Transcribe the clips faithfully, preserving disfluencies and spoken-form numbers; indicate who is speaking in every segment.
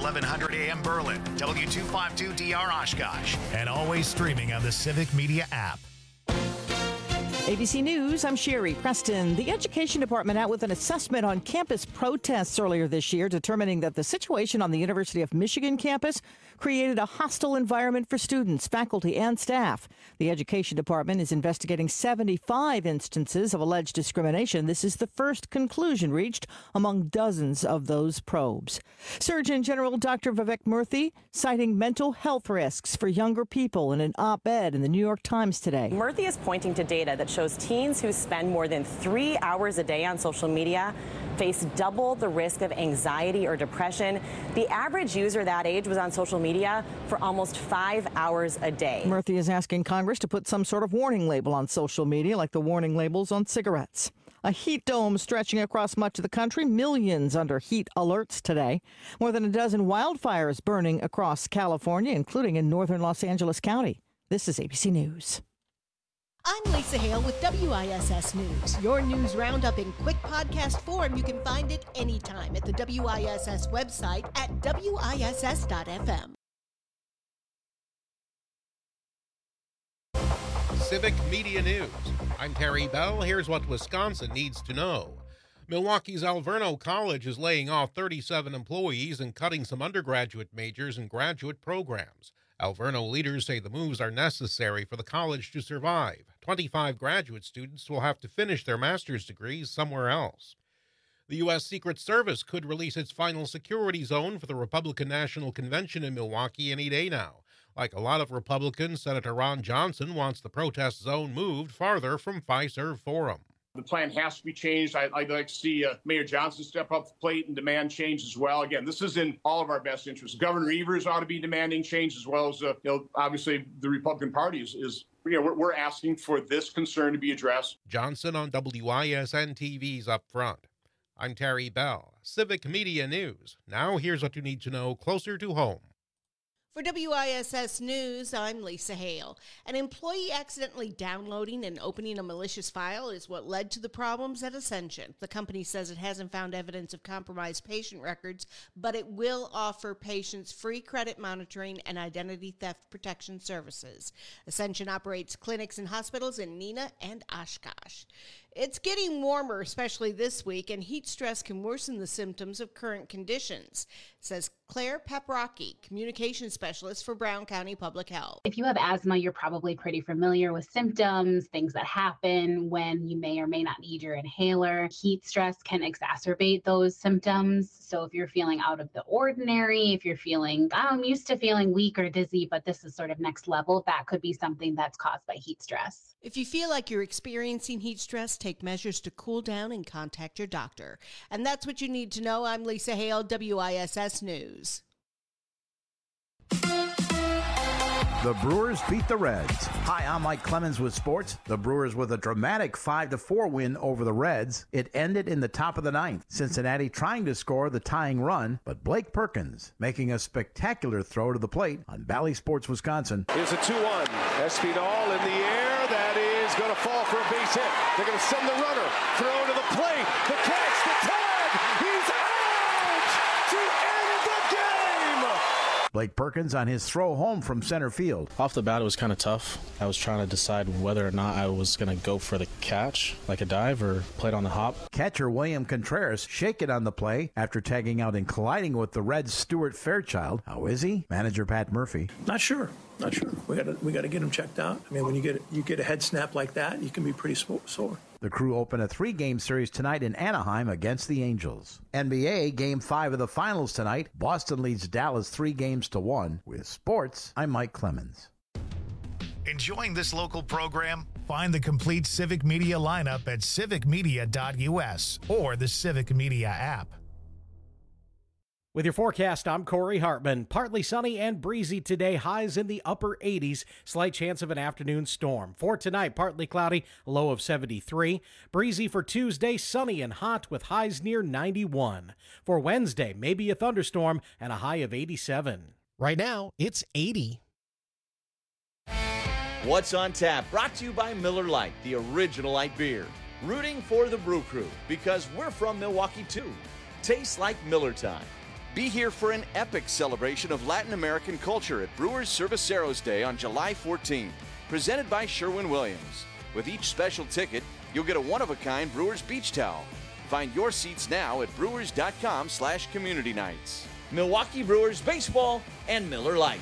Speaker 1: eleven hundred A M Berlin, W two fifty-two D R Oshkosh, and always streaming on the Civic Media app.
Speaker 2: A B C News, I'm Sherry Preston. The Education Department out with an assessment on campus protests earlier this year, determining that the situation on the University of Michigan campus created a hostile environment for students, faculty, and staff. The Education Department is investigating seventy-five instances of alleged discrimination. This is the first conclusion reached among dozens of those probes. Surgeon General Doctor Vivek Murthy citing mental health risks for younger people in an op-ed in the New York Times today.
Speaker 3: Murthy is pointing to data that shows teens who spend more than three hours a day on social media face double the risk of anxiety or depression. The average user that age was on social media for almost five hours a day.
Speaker 2: Murthy is asking Congress to put some sort of warning label on social media, like the warning labels on cigarettes. A heat dome stretching across much of the country, millions under heat alerts today. More than a dozen wildfires burning across California, including in northern Los Angeles County. This is A B C News.
Speaker 4: I'm Lisa Hale with W I S S News. Your news roundup in quick podcast form. You can find it anytime at the W I S S website at W I S S dot F M.
Speaker 5: Civic Media News. I'm Terry Bell. Here's what Wisconsin needs to know. Milwaukee's Alverno College is laying off thirty-seven employees and cutting some undergraduate majors and graduate programs. Alverno leaders say the moves are necessary for the college to survive. twenty-five graduate students will have to finish their master's degrees somewhere else. The U S Secret Service could release its final security zone for the Republican National Convention in Milwaukee any day now. Like a lot of Republicans, Senator Ron Johnson wants the protest zone moved farther from Fiserv Forum.
Speaker 6: The plan has to be changed. I, I'd like to see uh, Mayor Johnson step up the plate and demand change as well. Again, this is in all of our best interests. Governor Evers ought to be demanding change, as well as, uh, you know, obviously the Republican Party is, is you know, we're, we're asking for this concern to be addressed.
Speaker 5: Johnson on W I S N T V's Up Front. I'm Terry Bell, Civic Media News. Now here's what you need to know closer to home.
Speaker 4: For W I S S News, I'm Lisa Hale. An employee accidentally downloading and opening a malicious file is what led to the problems at Ascension. The company says it hasn't found evidence of compromised patient records, but it will offer patients free credit monitoring and identity theft protection services. Ascension operates clinics and hospitals in Neenah and Oshkosh. It's getting warmer, especially this week, and heat stress can worsen the symptoms of current conditions, says Claire Paprocki, communication specialist for Brown County Public Health.
Speaker 7: If you have asthma, you're probably pretty familiar with symptoms, things that happen when you may or may not need your inhaler. Heat stress can exacerbate those symptoms. So if you're feeling out of the ordinary, if you're feeling, I'm used to feeling weak or dizzy, but this is sort of next level, that could be something that's caused by heat stress.
Speaker 4: If you feel like you're experiencing heat stress, take measures to cool down and contact your doctor. And that's what you need to know. I'm Lisa Hale, W I S S News.
Speaker 8: The Brewers beat the Reds. Hi, I'm Mike Clemens with sports. The Brewers with a dramatic five to four win over the Reds. It ended in the top of the ninth. Cincinnati trying to score the tying run, but Blake Perkins making a spectacular throw to the plate on Bally Sports, Wisconsin.
Speaker 9: Here's a two one. Espinal in the air. That is going to fall for a base hit. They're going to send the runner. Throw to the plate. The catch. The tag. He's out to end the game.
Speaker 8: Blake Perkins on his throw home from center field.
Speaker 10: Off the bat, it was kind of tough. I was trying to decide whether or not I was going to go for the catch, like a dive, or play it on the hop.
Speaker 8: Catcher William Contreras shaken on the play after tagging out and colliding with the Reds' Stuart Fairchild. How is he? Manager Pat Murphy.
Speaker 11: Not sure. Not sure. We got to we got to get him checked out. I mean, when you get you get a head snap like that, you can be pretty sore.
Speaker 8: The Crew open a three-game series tonight in Anaheim against the Angels. N B A Game five of the Finals tonight. Boston leads Dallas three games to one. With sports, I'm Mike Clemens.
Speaker 1: Enjoying this local program? Find the complete Civic Media lineup at civic media dot U S or the Civic Media app.
Speaker 12: With your forecast, I'm Corey Hartman. Partly sunny and breezy today, highs in the upper eighties, slight chance of an afternoon storm. For tonight, partly cloudy, low of seventy-three. Breezy for Tuesday, sunny and hot with highs near ninety-one. For Wednesday, maybe a thunderstorm and a high of eighty-seven.
Speaker 13: Right now, it's eighty.
Speaker 14: What's on Tap, brought to you by Miller Lite, the original light beer. Rooting for the Brew Crew, because we're from Milwaukee too. Tastes like Miller time. Be here for an epic celebration of Latin American culture at Brewers Cerveceros Day on July fourteenth, presented by Sherwin-Williams. With each special ticket, you'll get a one-of-a-kind Brewers beach towel. Find your seats now at brewers.com slash community nights.
Speaker 15: Milwaukee Brewers Baseball and Miller Lite.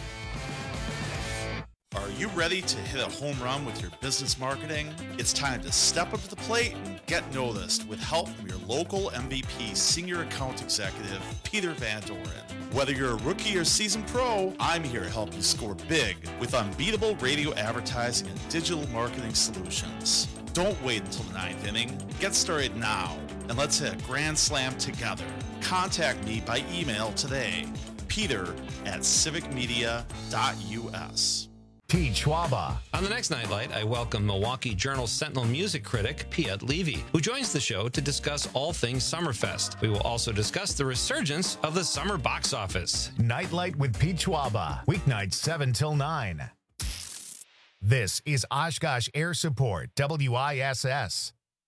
Speaker 16: Are you ready to hit a home run with your business marketing? It's time to step up to the plate and get noticed with help from your local M V P Senior Account Executive, Peter Van Doren. Whether you're a rookie or seasoned pro, I'm here to help you score big with unbeatable radio advertising and digital marketing solutions. Don't wait until the ninth inning. Get started now, and let's hit a grand slam together. Contact me by email today, peter at civic media dot u s.
Speaker 1: Pete Schwaba.
Speaker 17: On the next Nightlight, I welcome Milwaukee Journal Sentinel music critic Piet Levy, who joins the show to discuss all things Summerfest. We will also discuss the resurgence of the summer box office.
Speaker 1: Nightlight with Pete Schwaba, weeknights seven till nine. This is Oshkosh Air Support, W I S S.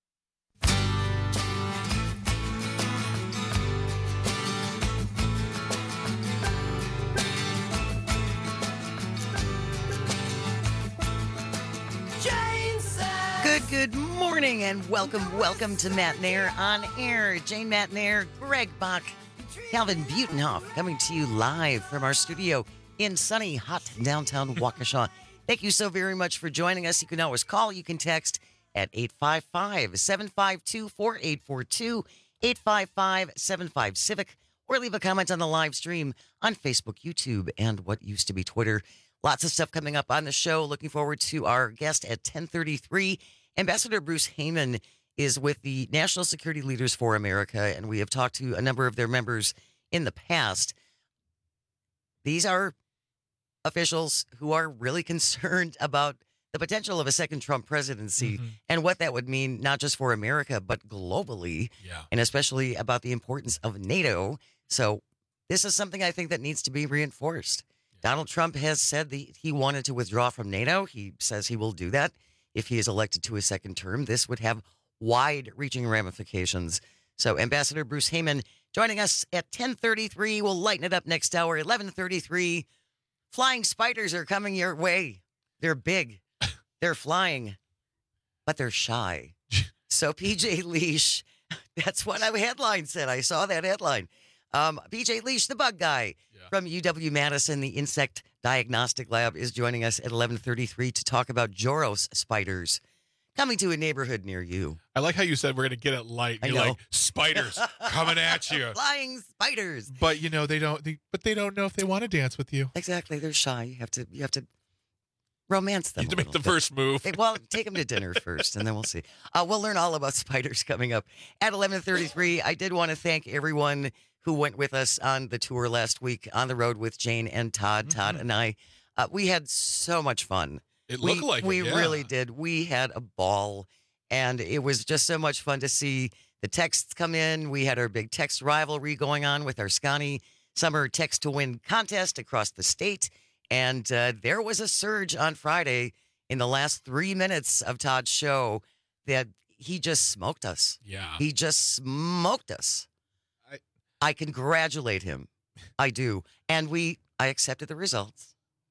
Speaker 18: Good, good morning and welcome, welcome to Matt Nair on Air. Jane Matt Nair, Greg Bach, Calvin Butenhoff coming to you live from our studio in sunny, hot downtown Waukesha. Thank you so very much for joining us. You can always call, you can text at eight five five, seven five two, four eight four two, eight five five, seven five Civic, or leave a comment on the live stream on Facebook, YouTube, and what used to be Twitter. Lots of stuff coming up on the show. Looking forward to our guest at ten thirty-three. Ambassador Bruce Heyman is with the National Security Leaders for America, and we have talked to a number of their members in the past. These are officials who are really concerned about the potential of a second Trump presidency mm-hmm. and what that would mean, not just for America, but globally,
Speaker 19: yeah.
Speaker 18: and especially about the importance of NATO. So this is something I think that needs to be reinforced. Yeah. Donald Trump has said that he wanted to withdraw from NATO. He says he will do that if he is elected to a second term. This would have wide-reaching ramifications. So Ambassador Bruce Heyman joining us at ten thirty-three. We'll lighten it up next hour, eleven thirty-three. Flying spiders are coming your way. They're big. They're flying, but they're shy. So P J Leash, that's what a headline said. I saw that headline. Um, P J Leash, the bug guy yeah. from U W-Madison, the Insect Diagnostic Lab, is joining us at eleven thirty-three to talk about Joros spiders coming to a neighborhood near you.
Speaker 19: I like how you said we're going to get it light.
Speaker 18: I
Speaker 19: You're
Speaker 18: know.
Speaker 19: like, spiders coming at you.
Speaker 18: Flying spiders.
Speaker 19: But, you know, they don't, they, but they don't know if they want to dance with you.
Speaker 18: Exactly. They're shy. You have to, you have to romance them.
Speaker 19: You have to make the
Speaker 18: bit.
Speaker 19: first move.
Speaker 18: Hey, well, take them to dinner first, and then we'll see. Uh, we'll learn all about spiders coming up at eleven thirty-three. I did want to thank everyone who went with us on the tour last week on the road with Jane and Todd. Mm-hmm. Todd and I, uh, we had so much fun.
Speaker 19: It
Speaker 18: we,
Speaker 19: looked like
Speaker 18: we
Speaker 19: it, yeah.
Speaker 18: really did. We had a ball, and it was just so much fun to see the texts come in. We had our big text rivalry going on with our Scotty Summer Text to Win contest across the state. And uh, there was a surge on Friday in the last three minutes of Todd's show that he just smoked us.
Speaker 19: Yeah.
Speaker 18: He just smoked us.
Speaker 19: I,
Speaker 18: I congratulate him. I do. And we, I accepted the results.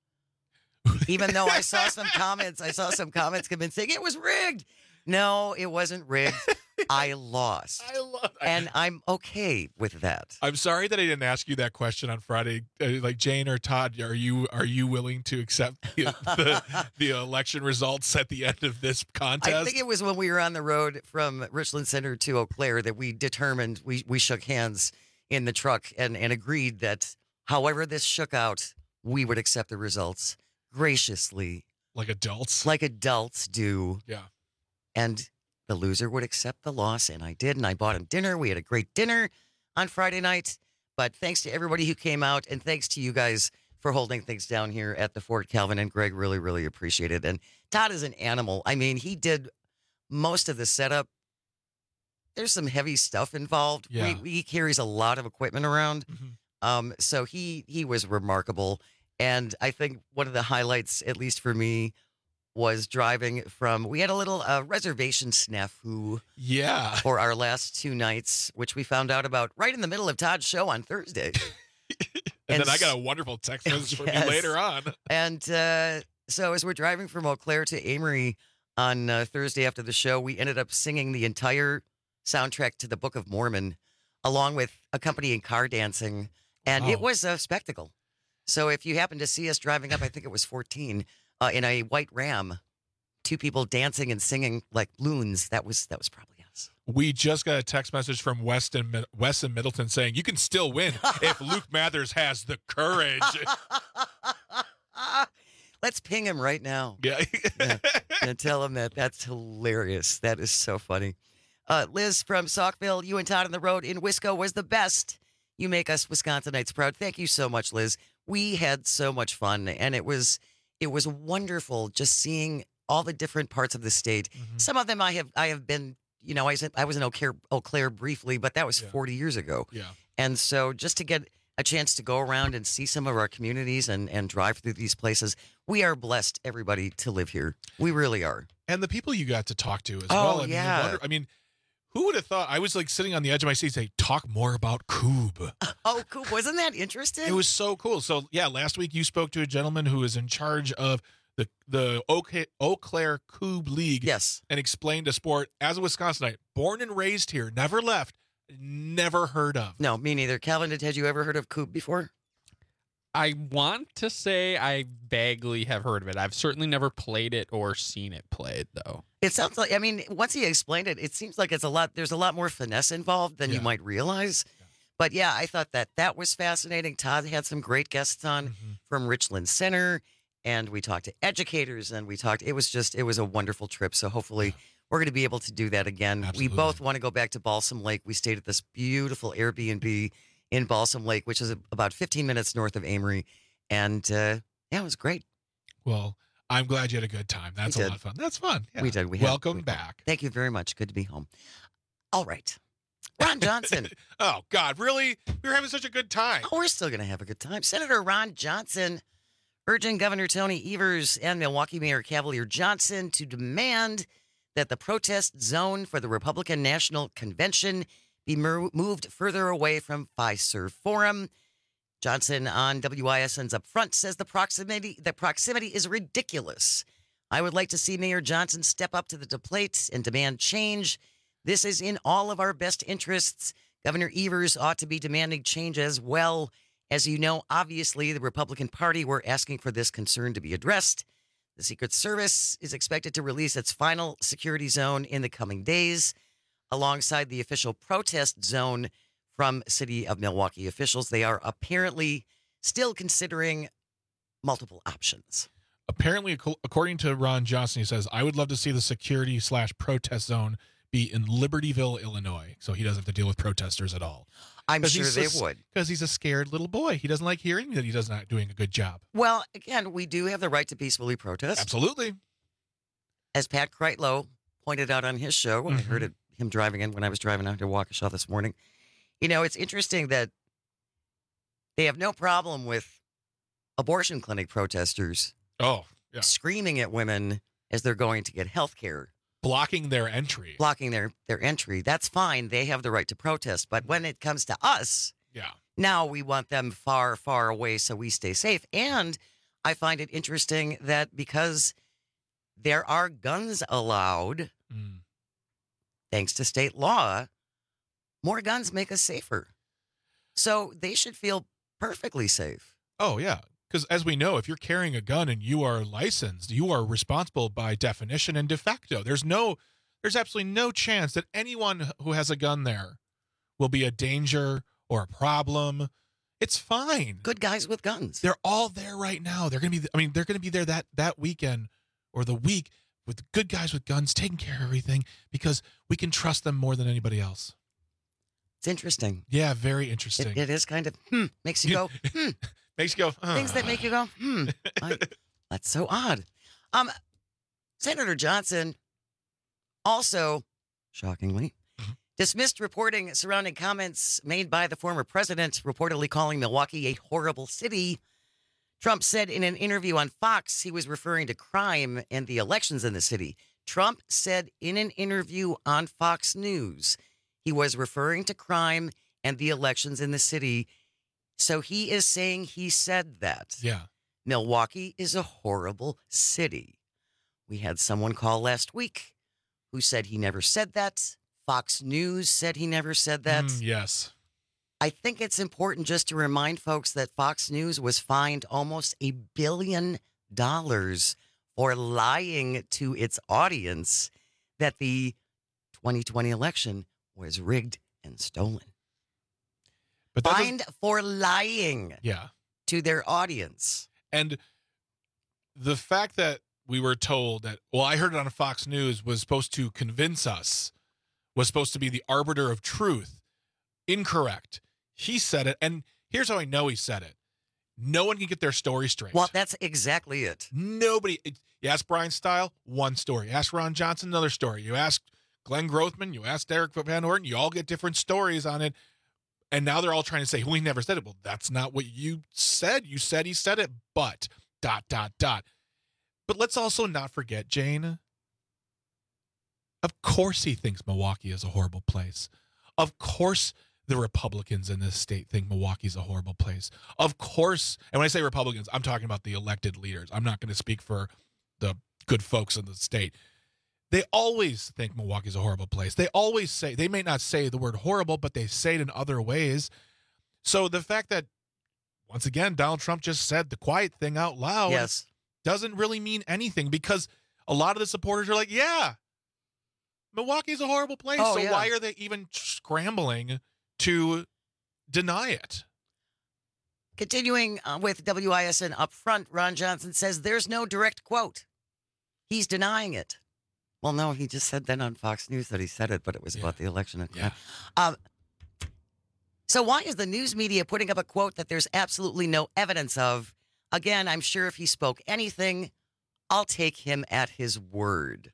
Speaker 18: Even though I saw some comments, I saw some comments come in saying it was rigged. No, it wasn't rigged. I lost.
Speaker 19: I love
Speaker 18: And I'm okay with that.
Speaker 19: I'm sorry that I didn't ask you that question on Friday. Uh, like Jane or Todd, are you are you willing to accept the, the, the election results at the end of this contest?
Speaker 18: I think it was when we were on the road from Richland Center to Eau Claire that we determined, we, we shook hands in the truck and, and agreed that however this shook out, we would accept the results graciously.
Speaker 19: Like adults?
Speaker 18: Like adults do.
Speaker 19: Yeah.
Speaker 18: And the loser would accept the loss, and I did, and I bought him dinner. We had a great dinner on Friday night. But thanks to everybody who came out, and thanks to you guys for holding things down here at the Fort. Calvin and Greg really, really appreciate it. And Todd is an animal. I mean, he did most of the setup. There's some heavy stuff involved.
Speaker 19: Yeah.
Speaker 18: We, he carries a lot of equipment around.
Speaker 19: Mm-hmm.
Speaker 18: Um, so he he was remarkable. And I think one of the highlights, at least for me, was driving from, we had a little uh, reservation snafu.
Speaker 19: Yeah.
Speaker 18: For our last two nights, which we found out about right in the middle of Todd's show on Thursday.
Speaker 19: and, and then I got a wonderful text message from yes. you later on.
Speaker 18: And uh, so as we're driving from Eau Claire to Amory on uh, Thursday after the show, we ended up singing the entire soundtrack to the Book of Mormon, along with accompanying car dancing. And wow. it was a spectacle. So if you happen to see us driving up, I think it was fourteen, uh, in a white Ram, two people dancing and singing like loons, that was that was probably us.
Speaker 19: We just got a text message from Weston, Weston Middleton saying, you can still win if Luke Mathers has the courage.
Speaker 18: Let's ping him right now.
Speaker 19: Yeah.
Speaker 18: yeah. And tell him that. That's hilarious. That is so funny. Uh, Liz from Saukville, you and Todd on the road in Wisco was the best. You make us Wisconsinites proud. Thank you so much, Liz. We had so much fun, and it was it was wonderful just seeing all the different parts of the state. Mm-hmm. Some of them I have I have been, you know, I was, I was in Eau Claire, Eau Claire briefly, but that was yeah. forty years ago.
Speaker 19: Yeah.
Speaker 18: And so just to get a chance to go around and see some of our communities and, and drive through these places, we are blessed, everybody, to live here. We really are.
Speaker 19: And the people you got to talk to as
Speaker 18: oh,
Speaker 19: well. I
Speaker 18: yeah.
Speaker 19: mean, wonder, I mean, who would have thought? I was like sitting on the edge of my seat saying, talk more about Coob.
Speaker 18: Oh, Coob. Wasn't that interesting?
Speaker 19: It was so cool. So, yeah, last week you spoke to a gentleman who is in charge of the the Eau Claire Coob League.
Speaker 18: Yes.
Speaker 19: And explained a sport as a Wisconsinite, born and raised here, never left, never heard of.
Speaker 18: No, me neither. Calvin, had you ever heard of Coob before?
Speaker 20: I want to say I vaguely have heard of it. I've certainly never played it or seen it played, though.
Speaker 18: It sounds like, I mean, once he explained it, it seems like it's a lot, there's a lot more finesse involved than
Speaker 19: yeah.
Speaker 18: you might realize. Yeah. But yeah, I thought that that was fascinating. Todd had some great guests on mm-hmm. from Richland Center, and we talked to educators, and we talked, it was just, it was a wonderful trip. So hopefully yeah. we're going to be able to do that again.
Speaker 19: Absolutely.
Speaker 18: We both want to go back to Balsam Lake. We stayed at this beautiful Airbnb in Balsam Lake, which is about fifteen minutes north of Amory. And uh, yeah, it was great.
Speaker 19: Well, I'm glad you had a good time. That's
Speaker 18: we
Speaker 19: a
Speaker 18: did.
Speaker 19: lot of fun. That's fun. Yeah.
Speaker 18: We did. We
Speaker 19: Welcome
Speaker 18: had,
Speaker 19: back.
Speaker 18: Thank you very much. Good to be home. All right. Ron Johnson.
Speaker 19: Oh, God, really? We were having such a good time.
Speaker 18: Oh, we're still going to have a good time. Senator Ron Johnson urging Governor Tony Evers and Milwaukee Mayor Cavalier Johnson to demand that the protest zone for the Republican National Convention be mer- moved further away from Fiserv Forum. Johnson on W I S N's Upfront says the proximity the proximity is ridiculous. I would like to see Mayor Johnson step up to the plate and demand change. This is in all of our best interests. Governor Evers ought to be demanding change as well. As you know, obviously, the Republican Party were asking for this concern to be addressed. The Secret Service is expected to release its final security zone in the coming days, alongside the official protest zone from City of Milwaukee officials. They are apparently still considering multiple options.
Speaker 19: Apparently, according to Ron Johnson, he says, I would love to see the security slash protest zone be in Libertyville, Illinois, so he doesn't have to deal with protesters at all.
Speaker 18: I'm sure they
Speaker 19: a,
Speaker 18: would.
Speaker 19: Because he's a scared little boy. He doesn't like hearing that he does not doing a good job.
Speaker 18: Well, again, we do have the right to peacefully protest.
Speaker 19: Absolutely.
Speaker 18: As Pat Kreitlow pointed out on his show, when
Speaker 19: mm-hmm.
Speaker 18: I heard it, him driving in, when I was driving out to Waukesha this morning, you know, it's interesting that they have no problem with abortion clinic protesters
Speaker 19: oh, yeah.
Speaker 18: screaming at women as they're going to get health care.
Speaker 19: Blocking their entry.
Speaker 18: Blocking their, their entry. That's fine. They have the right to protest. But when it comes to us,
Speaker 19: yeah,
Speaker 18: now we want them far, far away so we stay safe. And I find it interesting that because there are guns allowed,
Speaker 19: mm.
Speaker 18: thanks to state law, more guns make us safer. So they should feel perfectly safe.
Speaker 19: Oh, yeah. Because as we know, if you're carrying a gun and you are licensed, you are responsible by definition and de facto. There's no, there's absolutely no chance that anyone who has a gun there will be a danger or a problem. It's fine.
Speaker 18: Good guys with guns.
Speaker 19: They're all there right now. They're going to be, I mean, they're going to be there that, that weekend or the week with good guys with guns taking care of everything because we can trust them more than anybody else.
Speaker 18: It's interesting.
Speaker 19: Yeah, very interesting.
Speaker 18: It, it is kind of, hmm, makes you go, hmm.
Speaker 19: Makes you go, uh.
Speaker 18: Things that make you go, hmm. I, that's so odd. Um, Senator Johnson also, shockingly, mm-hmm. dismissed reporting surrounding comments made by the former president, reportedly calling Milwaukee a horrible city. Trump said in an interview on Fox he was referring to crime and the elections in the city. Trump said in an interview on Fox News he was referring to crime and the elections in the city. So he is saying he said that.
Speaker 19: Yeah.
Speaker 18: Milwaukee is a horrible city. We had someone call last week who said he never said that. Fox News said he never said that.
Speaker 19: Mm, yes.
Speaker 18: I think it's important just to remind folks that Fox News was fined almost a billion dollars for lying to its audience that the twenty twenty election was rigged and stolen.
Speaker 19: But
Speaker 18: fined for lying
Speaker 19: yeah.
Speaker 18: to their audience.
Speaker 19: And the fact that we were told that, well, I heard it on Fox News, was supposed to convince us, was supposed to be the arbiter of truth. Incorrect. He said it, and here's how I know he said it. No one can get their story straight.
Speaker 18: Well, that's exactly it.
Speaker 19: Nobody. You ask Brian Stile, one story. You ask Ron Johnson, another story. You ask Glenn Grothman, you ask Derek Van Horton, you all get different stories on it. And now they're all trying to say, we never said it. Well, that's not what you said. You said he said it, but dot, dot, dot. But let's also not forget, Jane, of course he thinks Milwaukee is a horrible place. Of course the Republicans in this state think Milwaukee's a horrible place. Of course, and when I say Republicans, I'm talking about the elected leaders. I'm not going to speak for the good folks in the state. They always think Milwaukee's a horrible place. They always say, they may not say the word horrible, but they say it in other ways. So the fact that, once again, Donald Trump just said the quiet thing out loud
Speaker 18: yes.
Speaker 19: doesn't really mean anything, because a lot of the supporters are like, yeah, Milwaukee's a horrible place.
Speaker 18: Oh,
Speaker 19: so
Speaker 18: yeah.
Speaker 19: why are they even scrambling to deny it?
Speaker 18: Continuing uh, with W I S N up front, Ron Johnson says there's no direct quote. He's denying it. Well, no, he just said then on Fox News that he said it, but it was
Speaker 19: Yeah.
Speaker 18: about the election.
Speaker 19: Yeah.
Speaker 18: Um, so why is the news media putting up a quote that there's absolutely no evidence of? Again, I'm sure if he spoke anything, I'll take him at his word.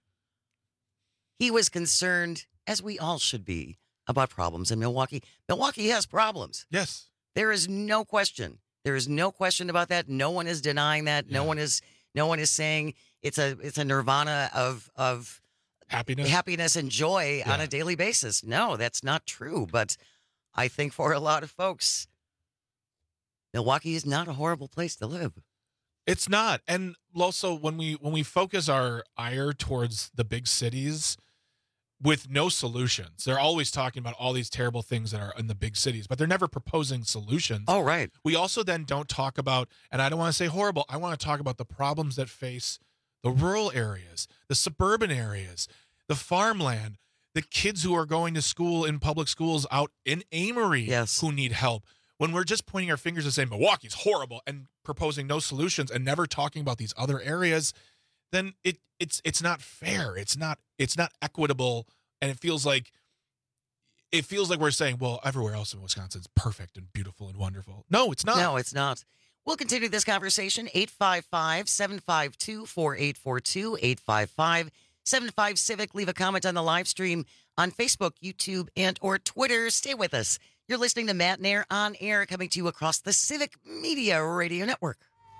Speaker 18: He was concerned, as we all should be, about problems in Milwaukee. Milwaukee has problems.
Speaker 19: Yes.
Speaker 18: There is no question. There is no question about that. No one is denying that. No
Speaker 19: Yeah.
Speaker 18: one is no one is saying it's a it's a nirvana of of
Speaker 19: Happiness.
Speaker 18: happiness and joy
Speaker 19: Yeah.
Speaker 18: on a daily basis. No, that's not true. But I think for a lot of folks, Milwaukee is not a horrible place to live.
Speaker 19: It's not. And also, when we when we focus our ire towards the big cities with no solutions, they're always talking about all these terrible things that are in the big cities, but they're never proposing solutions.
Speaker 18: Oh, right.
Speaker 19: We also then don't talk about, and I don't want to say horrible, I want to talk about the problems that face the rural areas, the suburban areas, the farmland, the kids who are going to school in public schools out in Amory
Speaker 18: Yes.
Speaker 19: who need help. When we're just pointing our fingers and saying Milwaukee's horrible and proposing no solutions and never talking about these other areas, then it it's it's not fair. It's not it's not equitable, and it feels like it feels like we're saying, well, everywhere else in Wisconsin's perfect and beautiful and wonderful. No, it's not.
Speaker 18: No, it's not. We'll continue this conversation. eight five five, seven five two, four eight four two, eight five five, seven five Civic. Leave a comment on the live stream on Facebook, YouTube, and or Twitter. Stay with us. You're listening to Matt Nair on air, coming to you across the Civic Media Radio Network.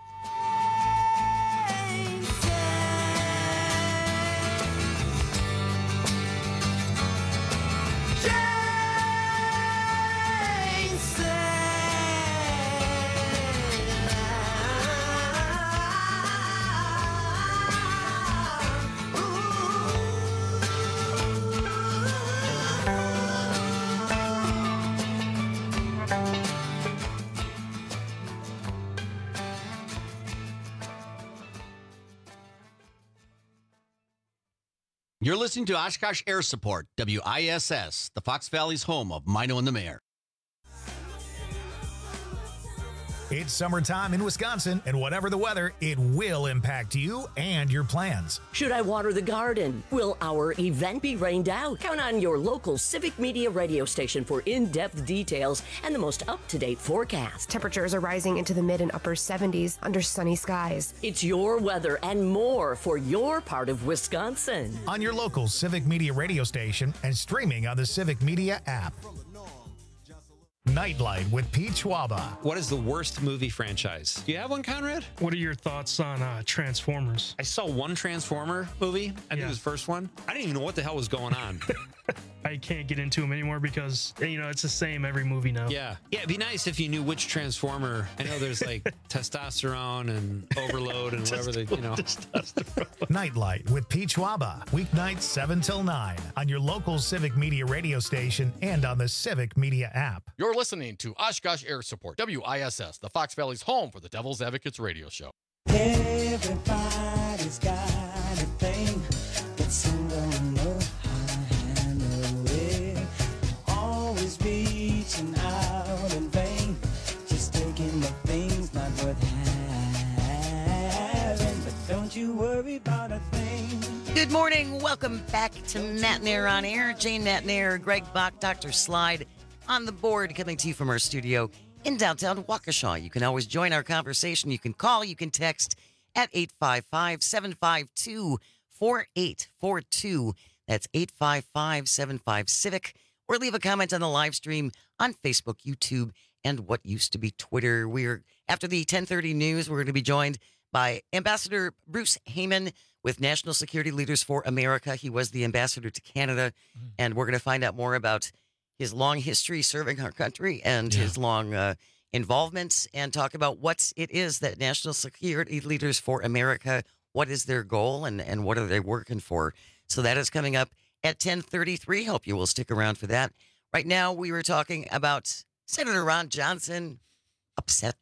Speaker 21: You're listening to Oshkosh Air Support, W I S S, the Fox Valley's home of Mino and the Mayor.
Speaker 1: It's summertime in Wisconsin, and whatever the weather, it will impact you and your plans.
Speaker 22: Should I water the garden? Will our event be rained out? Count on your local Civic Media radio station for in-depth details and the most up-to-date forecast.
Speaker 23: Temperatures are rising into the mid and upper seventies under sunny skies.
Speaker 22: It's your weather and more for your part of Wisconsin.
Speaker 1: On your local Civic Media radio station and streaming on the Civic Media app. Nightlight with Pete Schwaba.
Speaker 17: What is the worst movie franchise? Do you have one, Conrad?
Speaker 2: What are your thoughts on uh, Transformers?
Speaker 17: I saw one Transformer movie. I think
Speaker 2: Yeah.
Speaker 17: it was the first one. I didn't even know what the hell was going on.
Speaker 2: I can't get into them anymore because, you know, it's the same every movie now.
Speaker 17: Yeah. Yeah, it'd be nice if you knew which Transformer. I know there's like testosterone and overload and whatever they, you know.
Speaker 1: Nightlight with Pete Schwaba. Weeknights seven till nine on your local Civic Media radio station and on the Civic Media app.
Speaker 3: You're listening to Oshkosh Air Support, W I S S, the Fox Valley's home for the Devil's Advocates radio show.
Speaker 6: Everybody's got a thing, but some don't know how to handle it. Always reaching out in vain, just taking the things not worth having. But don't you worry about a thing.
Speaker 18: Good morning. Welcome back to Matt Nair on Air. Jane Matt Nair, Greg Bach, Doctor Slide on the board, coming to you from our studio in downtown Waukesha. You can always join our conversation. You can call, you can text at eight five five, seven five two, four eight four two. That's eight five five, seven five, CIVIC. Or leave a comment on the live stream on Facebook, YouTube, and what used to be Twitter. We're after the ten thirty news, we're going to be joined by Ambassador Bruce Heyman with National Security Leaders for America. He was the ambassador to Canada, mm. and we're going to find out more about his long history serving our country and yeah. his long uh, involvement, and talk about what it is that National Security Leaders for America, what is their goal and, and what are they working for. So that is coming up at ten thirty-three. Hope you will stick around for that. Right now, we were talking about Senator Ron Johnson upset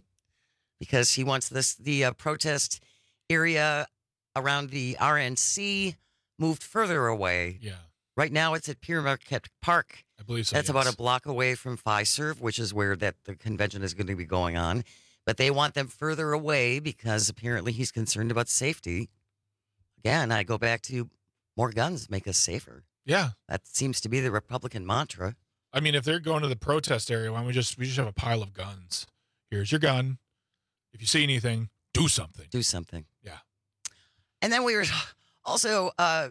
Speaker 18: because he wants this the uh, protest area around the R N C moved further away.
Speaker 19: Yeah.
Speaker 18: Right now, it's at Pier Marquette Park.
Speaker 19: I believe so.
Speaker 18: That's
Speaker 19: yes.
Speaker 18: about a block away from Fiserv, which is where that the convention is going to be going on. But they want them further away because apparently he's concerned about safety. Again, I go back to more guns make us safer.
Speaker 19: Yeah.
Speaker 18: That seems to be the Republican mantra.
Speaker 19: I mean, if they're going to the protest area, why don't we just we just have a pile of guns? Here's your gun. If you see anything, do something.
Speaker 18: Do something.
Speaker 19: Yeah.
Speaker 18: And then we were also uh,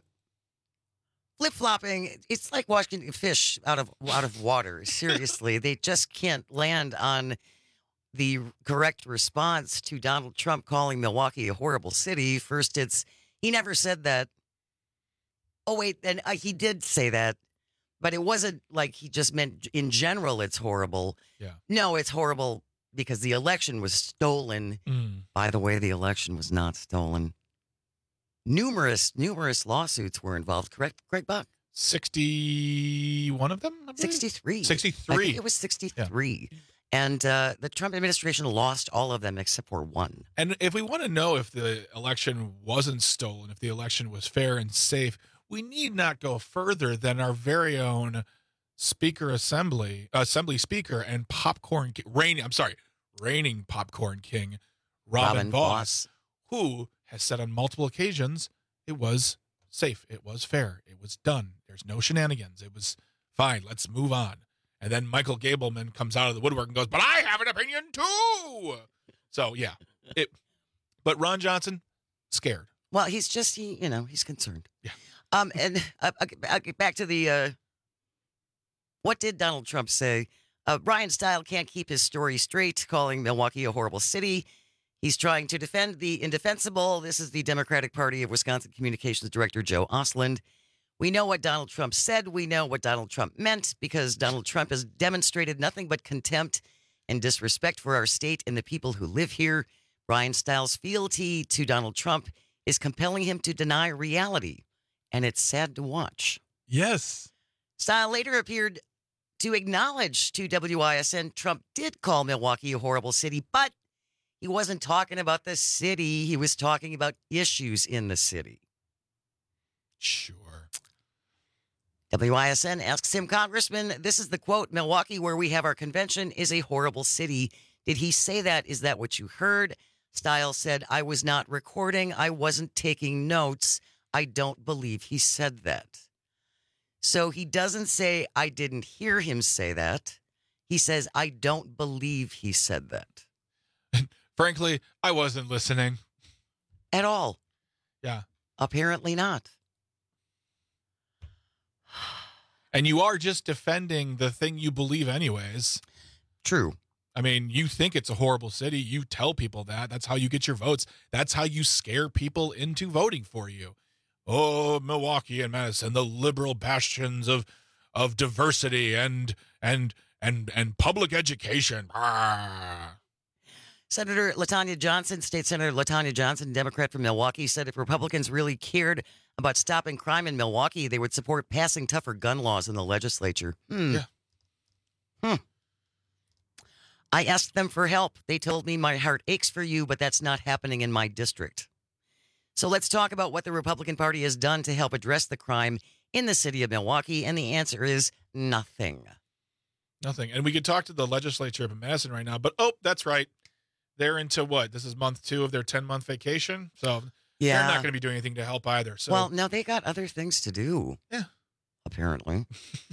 Speaker 18: flip-flopping. It's like watching fish out of out of water. Seriously, they just can't land on the correct response to Donald Trump calling Milwaukee a horrible city. First, it's he never said that. Oh, wait, and uh, he did say that, but it wasn't like he just meant in general it's horrible.
Speaker 19: Yeah.
Speaker 18: No, it's horrible because the election was stolen.
Speaker 19: Mm.
Speaker 18: By the way, the election was not stolen. Numerous, numerous lawsuits were involved, correct, Greg Buck?
Speaker 19: sixty-one of them? I believe?
Speaker 18: sixty-three.
Speaker 19: sixty-three.
Speaker 18: I think it was sixty-three. Yeah. And uh, the Trump administration lost all of them except for one.
Speaker 19: And if we want to know if the election wasn't stolen, if the election was fair and safe, we need not go further than our very own Speaker Assembly, Assembly Speaker and popcorn, reigning, I'm sorry, reigning popcorn king, Robin,
Speaker 18: Robin
Speaker 19: Vos,
Speaker 18: Vos,
Speaker 19: who has said on multiple occasions it was safe, it was fair, it was done. There's no shenanigans. It was fine. Let's move on. And then Michael Gableman comes out of the woodwork and goes, "But I have an opinion too." So yeah, it. But Ron Johnson, scared.
Speaker 18: Well, he's just he, you know, he's concerned.
Speaker 19: Yeah.
Speaker 18: Um, and uh, I'll get back to the. Uh, what did Donald Trump say? Uh, Ryan Steil can't keep his story straight, calling Milwaukee a horrible city. He's trying to defend the indefensible. This is the Democratic Party of Wisconsin Communications Director Joe Osland. We know what Donald Trump said. We know what Donald Trump meant because Donald Trump has demonstrated nothing but contempt and disrespect for our state and the people who live here. Ryan Steil's fealty to Donald Trump is compelling him to deny reality, and it's sad to watch.
Speaker 19: Yes.
Speaker 18: Steil later appeared to acknowledge to W I S N Trump did call Milwaukee a horrible city, but he wasn't talking about the city. He was talking about issues in the city.
Speaker 19: Sure.
Speaker 18: W I S N asks him, Congressman, this is the quote, Milwaukee, where we have our convention, is a horrible city. Did he say that? Is that what you heard? Steil said, I was not recording. I wasn't taking notes. I don't believe he said that. So he doesn't say, I didn't hear him say that. He says, I don't believe he said that.
Speaker 19: Frankly, I wasn't listening.
Speaker 18: At all.
Speaker 19: Yeah.
Speaker 18: Apparently not.
Speaker 19: And you are just defending the thing you believe anyways.
Speaker 18: True.
Speaker 19: I mean, you think it's a horrible city. You tell people that. That's how you get your votes. That's how you scare people into voting for you. Oh, Milwaukee and Madison, the liberal bastions of of diversity and and and and public education. Ah.
Speaker 18: Senator LaTanya Johnson, State Senator LaTanya Johnson, Democrat from Milwaukee, said if Republicans really cared about stopping crime in Milwaukee, they would support passing tougher gun laws in the legislature. Hmm.
Speaker 19: Yeah.
Speaker 18: Hmm. I asked them for help. They told me my heart aches for you, but that's not happening in my district. So let's talk about what the Republican Party has done to help address the crime in the city of Milwaukee. And the answer is nothing.
Speaker 19: Nothing. And we could talk to the legislature of Madison right now, but oh, that's right. They're into what? This is month two of their ten-month vacation. So
Speaker 18: yeah.
Speaker 19: they're not going to be doing anything to help either. So
Speaker 18: Well, no, they got other things to do.
Speaker 19: Yeah.
Speaker 18: Apparently.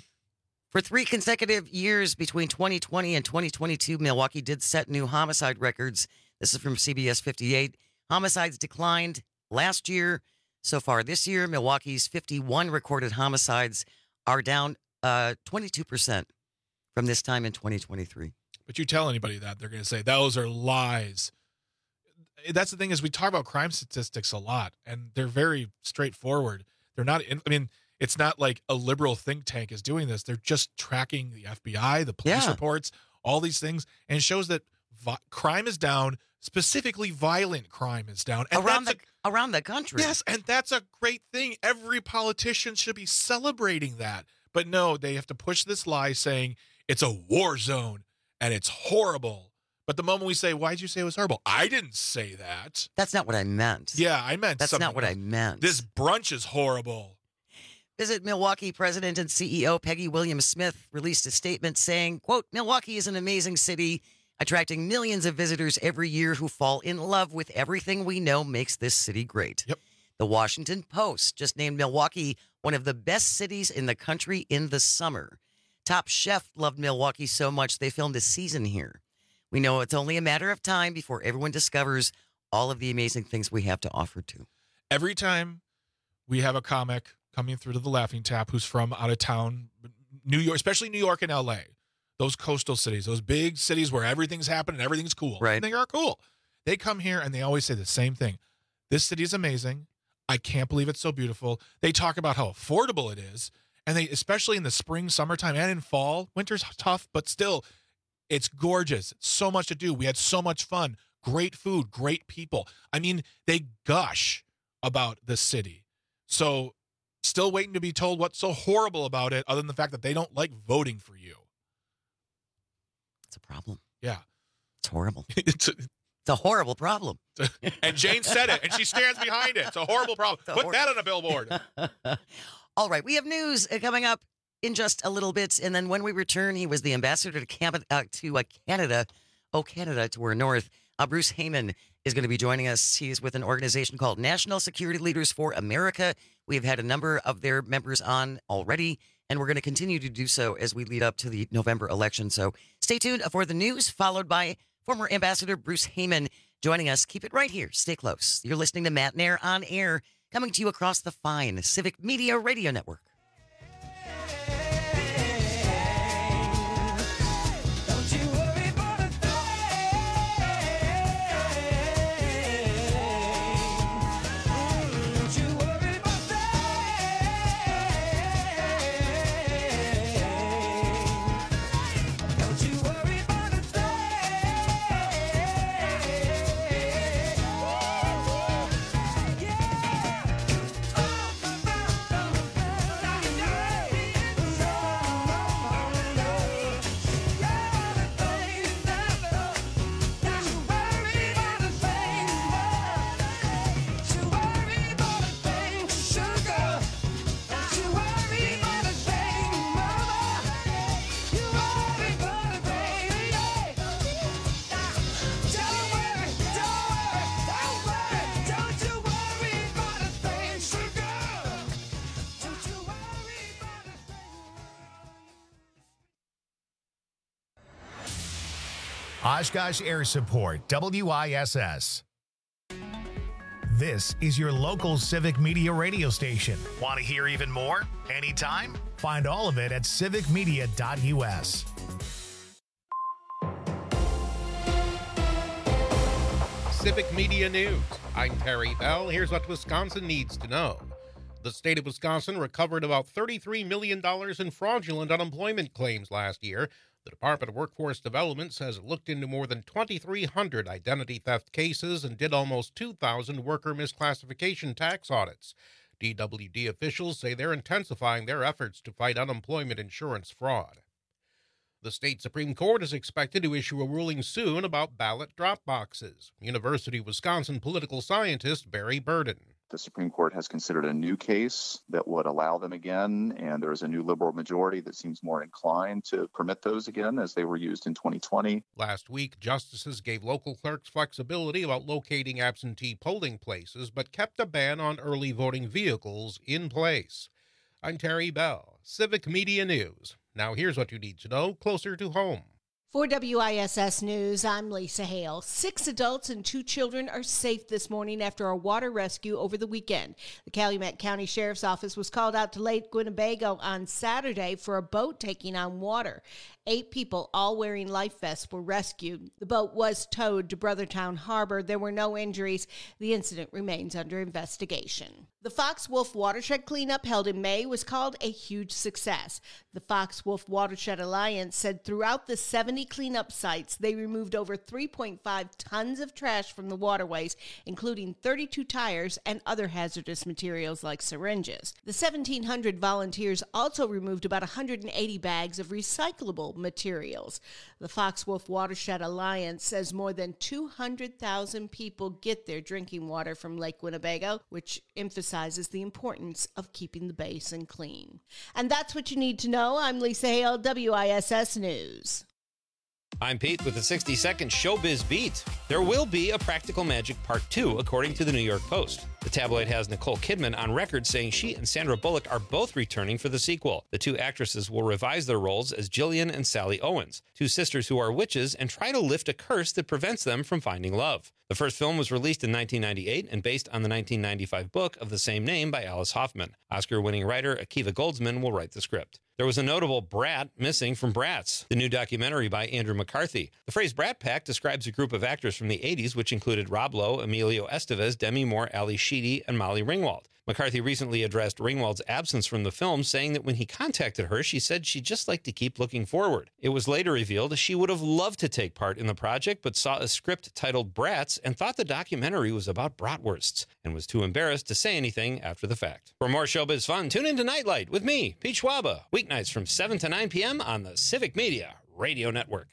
Speaker 18: For three consecutive years between twenty twenty and twenty twenty-two, Milwaukee did set new homicide records. This is from C B S fifty-eight. Homicides declined last year. So far this year, Milwaukee's fifty-one recorded homicides are down uh, twenty-two percent from this time in twenty twenty-three.
Speaker 19: But you tell anybody that, they're going to say, those are lies. That's the thing is we talk about crime statistics a lot, and they're very straightforward. They're not, in, I mean, it's not like a liberal think tank is doing this. They're just tracking the F B I, the police
Speaker 18: Yeah.
Speaker 19: reports, all these things, and it shows that vi- crime is down, specifically violent crime is down. And
Speaker 18: Around
Speaker 19: that's
Speaker 18: the, around the country.
Speaker 19: Yes, and that's a great thing. Every politician should be celebrating that. But no, they have to push this lie saying it's a war zone and it's horrible. But the moment we say, why'd you say it was horrible? I didn't say that.
Speaker 18: That's not what I meant.
Speaker 19: Yeah, I meant
Speaker 18: That's
Speaker 19: something
Speaker 18: not what I
Speaker 19: else.
Speaker 18: meant.
Speaker 19: This brunch is horrible.
Speaker 18: Visit Milwaukee President and C E O Peggy Williams Smith released a statement saying, quote, Milwaukee is an amazing city, attracting millions of visitors every year who fall in love with everything we know makes this city great.
Speaker 19: Yep.
Speaker 18: The Washington Post just named Milwaukee one of the best cities in the country in the summer. Top Chef loved Milwaukee so much they filmed a season here. We know it's only a matter of time before everyone discovers all of the amazing things we have to offer too.
Speaker 19: Every time we have a comic coming through to the Laughing Tap who's from out of town, New York, especially New York and L A, those coastal cities, those big cities where everything's happening, everything's cool.
Speaker 18: Right.
Speaker 19: They are cool. They come here and they always say the same thing. This city is amazing. I can't believe it's so beautiful. They talk about how affordable it is. And they, especially in the spring, summertime, and in fall, winter's tough, but still, it's gorgeous. So much to do. We had so much fun. Great food, great people. I mean, they gush about the city. So still waiting to be told what's so horrible about it, other than the fact that they don't like voting for you.
Speaker 18: It's a problem.
Speaker 19: Yeah.
Speaker 18: It's horrible.
Speaker 19: it's, a,
Speaker 18: it's a horrible problem.
Speaker 19: And Jane said it, and she stands behind it. It's a horrible problem.
Speaker 18: A
Speaker 19: Put
Speaker 18: hor-
Speaker 19: that on a billboard.
Speaker 18: All right, we have news uh, coming up in just a little bit, and then when we return, he was the ambassador to, Cam- uh, to uh, Canada, oh, Canada, to our north. Uh, Bruce Heyman is going to be joining us. He's with an organization called National Security Leaders for America. We've had a number of their members on already, and we're going to continue to do so as we lead up to the November election. So stay tuned for the news, followed by former Ambassador Bruce Heyman joining us. Keep it right here. Stay close. You're listening to Matt Nair on air, coming to you across the fine Civic Media Radio Network.
Speaker 1: Oshkosh Air Support, W I S S. This is your local Civic Media radio station. Want to hear even more? Anytime? Find all of it at civic media dot U S.
Speaker 4: Civic Media News. I'm Terry Bell. Here's what Wisconsin needs to know. The state of Wisconsin recovered about thirty-three million dollars in fraudulent unemployment claims last year. The Department of Workforce Development says it looked into more than twenty-three hundred identity theft cases and did almost two thousand worker misclassification tax audits. D W D officials say they're intensifying their efforts to fight unemployment insurance fraud. The state Supreme Court is expected to issue a ruling soon about ballot drop boxes. University of Wisconsin political scientist Barry Burden.
Speaker 5: The Supreme Court has considered a new case that would allow them again, and there is a new liberal majority that seems more inclined to permit those again as they were used in twenty twenty.
Speaker 4: Last week, justices gave local clerks flexibility about locating absentee polling places, but kept a ban on early voting vehicles in place. I'm Terry Bell, Civic Media News. Now here's what you need to know closer to home.
Speaker 7: For W I S S News, I'm Lisa Hale. Six adults and two children are safe this morning after a water rescue over the weekend. The Calumet County Sheriff's Office was called out to Lake Winnebago on Saturday for a boat taking on water. Eight people, all wearing life vests, were rescued. The boat was towed to Brothertown Harbor. There were no injuries. The incident remains under investigation. The Fox Wolf Watershed Cleanup held in May was called a huge success. The Fox Wolf Watershed Alliance said throughout the seventy cleanup sites, they removed over three point five tons of trash from the waterways, including thirty-two tires and other hazardous materials like syringes. The seventeen hundred volunteers also removed about one hundred eighty bags of recyclable materials. The Fox Wolf Watershed Alliance says more than two hundred thousand people get their drinking water from Lake Winnebago, which emphasizes the importance of keeping the basin clean. And that's what you need to know. I'm Lisa Hale, W I S S News.
Speaker 17: I'm Pete with the sixty second Showbiz Beat. There will be a Practical Magic Part two, according to the New York Post. The tabloid has Nicole Kidman on record saying she and Sandra Bullock are both returning for the sequel. The two actresses will revise their roles as Jillian and Sally Owens, two sisters who are witches and try to lift a curse that prevents them from finding love. The first film was released in nineteen ninety-eight and based on the nineteen ninety-five book of the same name by Alice Hoffman. Oscar-winning writer Akiva Goldsman will write the script. There was a notable brat missing from Bratz, the new documentary by Andrew McCarthy. The phrase Brat Pack describes a group of actors from the eighties, which included Rob Lowe, Emilio Estevez, Demi Moore, Ali Sheedy, and Molly Ringwald. McCarthy recently addressed Ringwald's absence from the film, saying that when he contacted her, she said she'd just like to keep looking forward. It was later revealed she would have loved to take part in the project, but saw a script titled Bratz and thought the documentary was about bratwursts, and was too embarrassed to say anything after the fact. For more showbiz fun, tune in to Nightlight with me, Pete Schwaba, weeknights from seven to nine p.m. on the Civic Media Radio Network.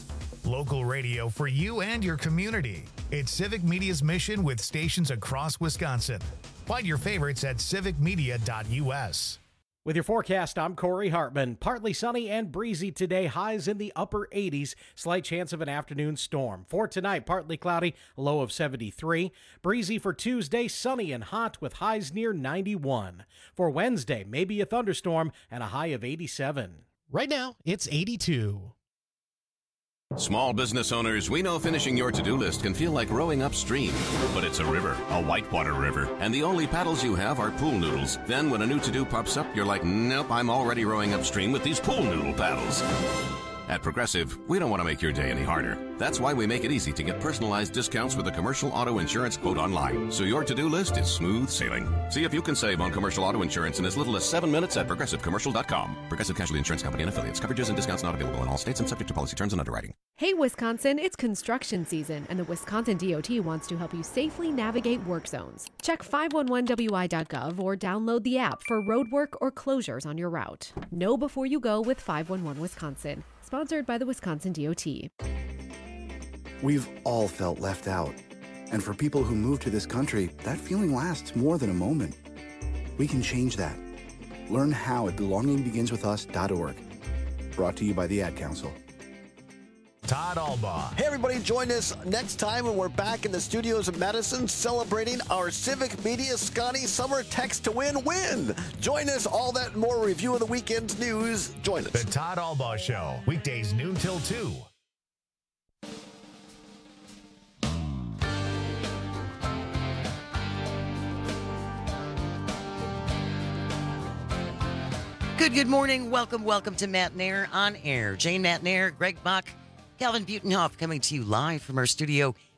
Speaker 1: Local radio for you and your community. It's Civic Media's mission with stations across Wisconsin. Find your favorites at civic media dot u s.
Speaker 12: With your forecast, I'm Corey Hartman. Partly sunny and breezy today, highs in the upper eighties, slight chance of an afternoon storm. For tonight, partly cloudy, low of seventy-three. Breezy for Tuesday, sunny and hot with highs near ninety-one. For Wednesday, maybe a thunderstorm and a high of eighty-seven.
Speaker 13: Right now, it's eighty-two.
Speaker 24: Small business owners, we know finishing your to-do list can feel like rowing upstream. But it's a river, a whitewater river, and the only paddles you have are pool noodles. Then when a new to-do pops up, you're like, nope, I'm already rowing upstream with these pool noodle paddles. At Progressive, we don't want to make your day any harder. That's why we make it easy to get personalized discounts with a commercial auto insurance quote online, so your to-do list is smooth sailing. See if you can save on commercial auto insurance in as little as seven minutes at progressive commercial dot com. Progressive Casualty Insurance Company and affiliates. Coverages and discounts not available in all states and subject to policy terms and underwriting.
Speaker 25: Hey Wisconsin, it's construction season, and the Wisconsin D O T wants to help you safely navigate work zones. Check five one one w i dot gov or download the app for road work or closures on your route. Know before you go with five one one Wisconsin. Sponsored by the Wisconsin D O T.
Speaker 26: We've all felt left out. And for people who move to this country, that feeling lasts more than a moment. We can change that. Learn how at belonging begins with us dot org. Brought to you by the Ad Council.
Speaker 1: Todd Albaugh.
Speaker 27: Hey, everybody, join us next time when we're back in the studios of Madison celebrating our Civic Media Scotty Summer Text to Win win. Join us, all that and more review of the weekend's news. Join us.
Speaker 1: The Todd Albaugh Show, weekdays noon till two.
Speaker 18: Good, good morning. Welcome, welcome to Matt Nair on Air. Jane Matt Nair, Greg Buck, Calvin Butenhoff coming to you live from our studio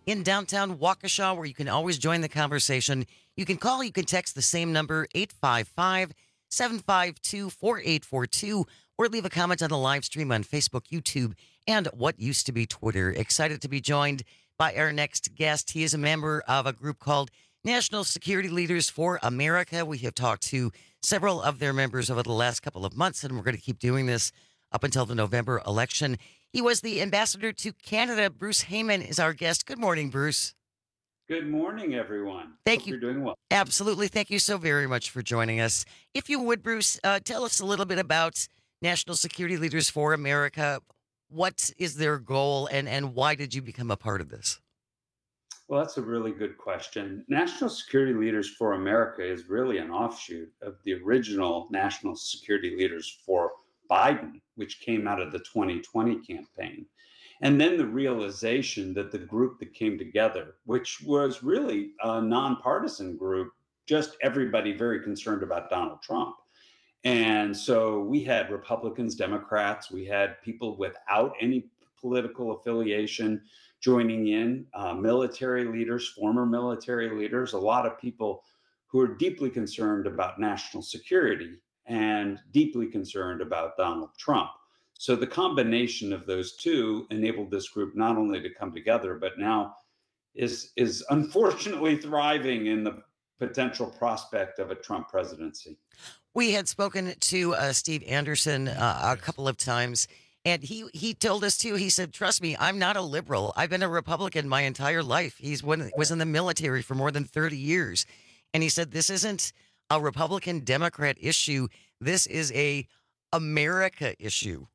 Speaker 18: in downtown Waukesha, where you can always join the conversation. You can call, you can text the same number, eight five five, seven five two, four eight four two, or leave a comment on the live stream on Facebook, YouTube, and what used to be Twitter. Excited to be joined by our next guest. He is a member of a group called National Security Leaders for America. We have talked to several of their members over the last couple of months, and we're going to keep doing this up until the November election. He was the ambassador to Canada. Bruce Heyman is our guest. Good morning, Bruce.
Speaker 8: Good morning, everyone.
Speaker 18: Thank
Speaker 8: Hope
Speaker 18: you.
Speaker 8: You're doing well.
Speaker 18: Absolutely. Thank you so very much for joining us. If you would, Bruce, uh, tell us a little bit about National Security Leaders for America. What is their goal, and, and why did you become a part of this?
Speaker 8: Well, that's a really good question. National Security Leaders for America is really an offshoot of the original National Security Leaders for Biden, which came out of the twenty twenty campaign. And then the realization that the group that came together, which was really a nonpartisan group, just everybody very concerned about Donald Trump. And so we had Republicans, Democrats, we had people without any political affiliation joining in, uh, military leaders, former military leaders, a lot of people who are deeply concerned about national security and deeply concerned about Donald Trump. So the combination of those two enabled this group not only to come together, but now is is unfortunately thriving in the potential prospect of a Trump presidency.
Speaker 18: We had spoken to uh, Steve Anderson uh, a couple of times, and he he told us too. He said, "Trust me, I'm not a liberal. I've been a Republican my entire life. He's when was in the military for more than thirty years," and he said, "This isn't a Republican Democrat issue. This is a America issue."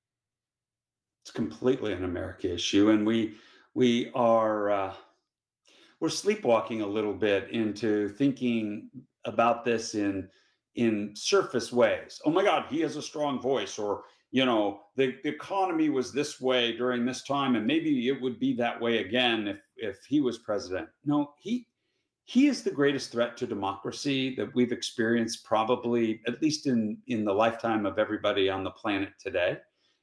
Speaker 8: It's completely an America issue, and we we are uh, we're sleepwalking a little bit into thinking about this in in surface ways. Oh my God, he has a strong voice, or you know, the, the economy was this way during this time, and maybe it would be that way again if if he was president. No, he he is the greatest threat to democracy that we've experienced, probably at least in in the lifetime of everybody on the planet today.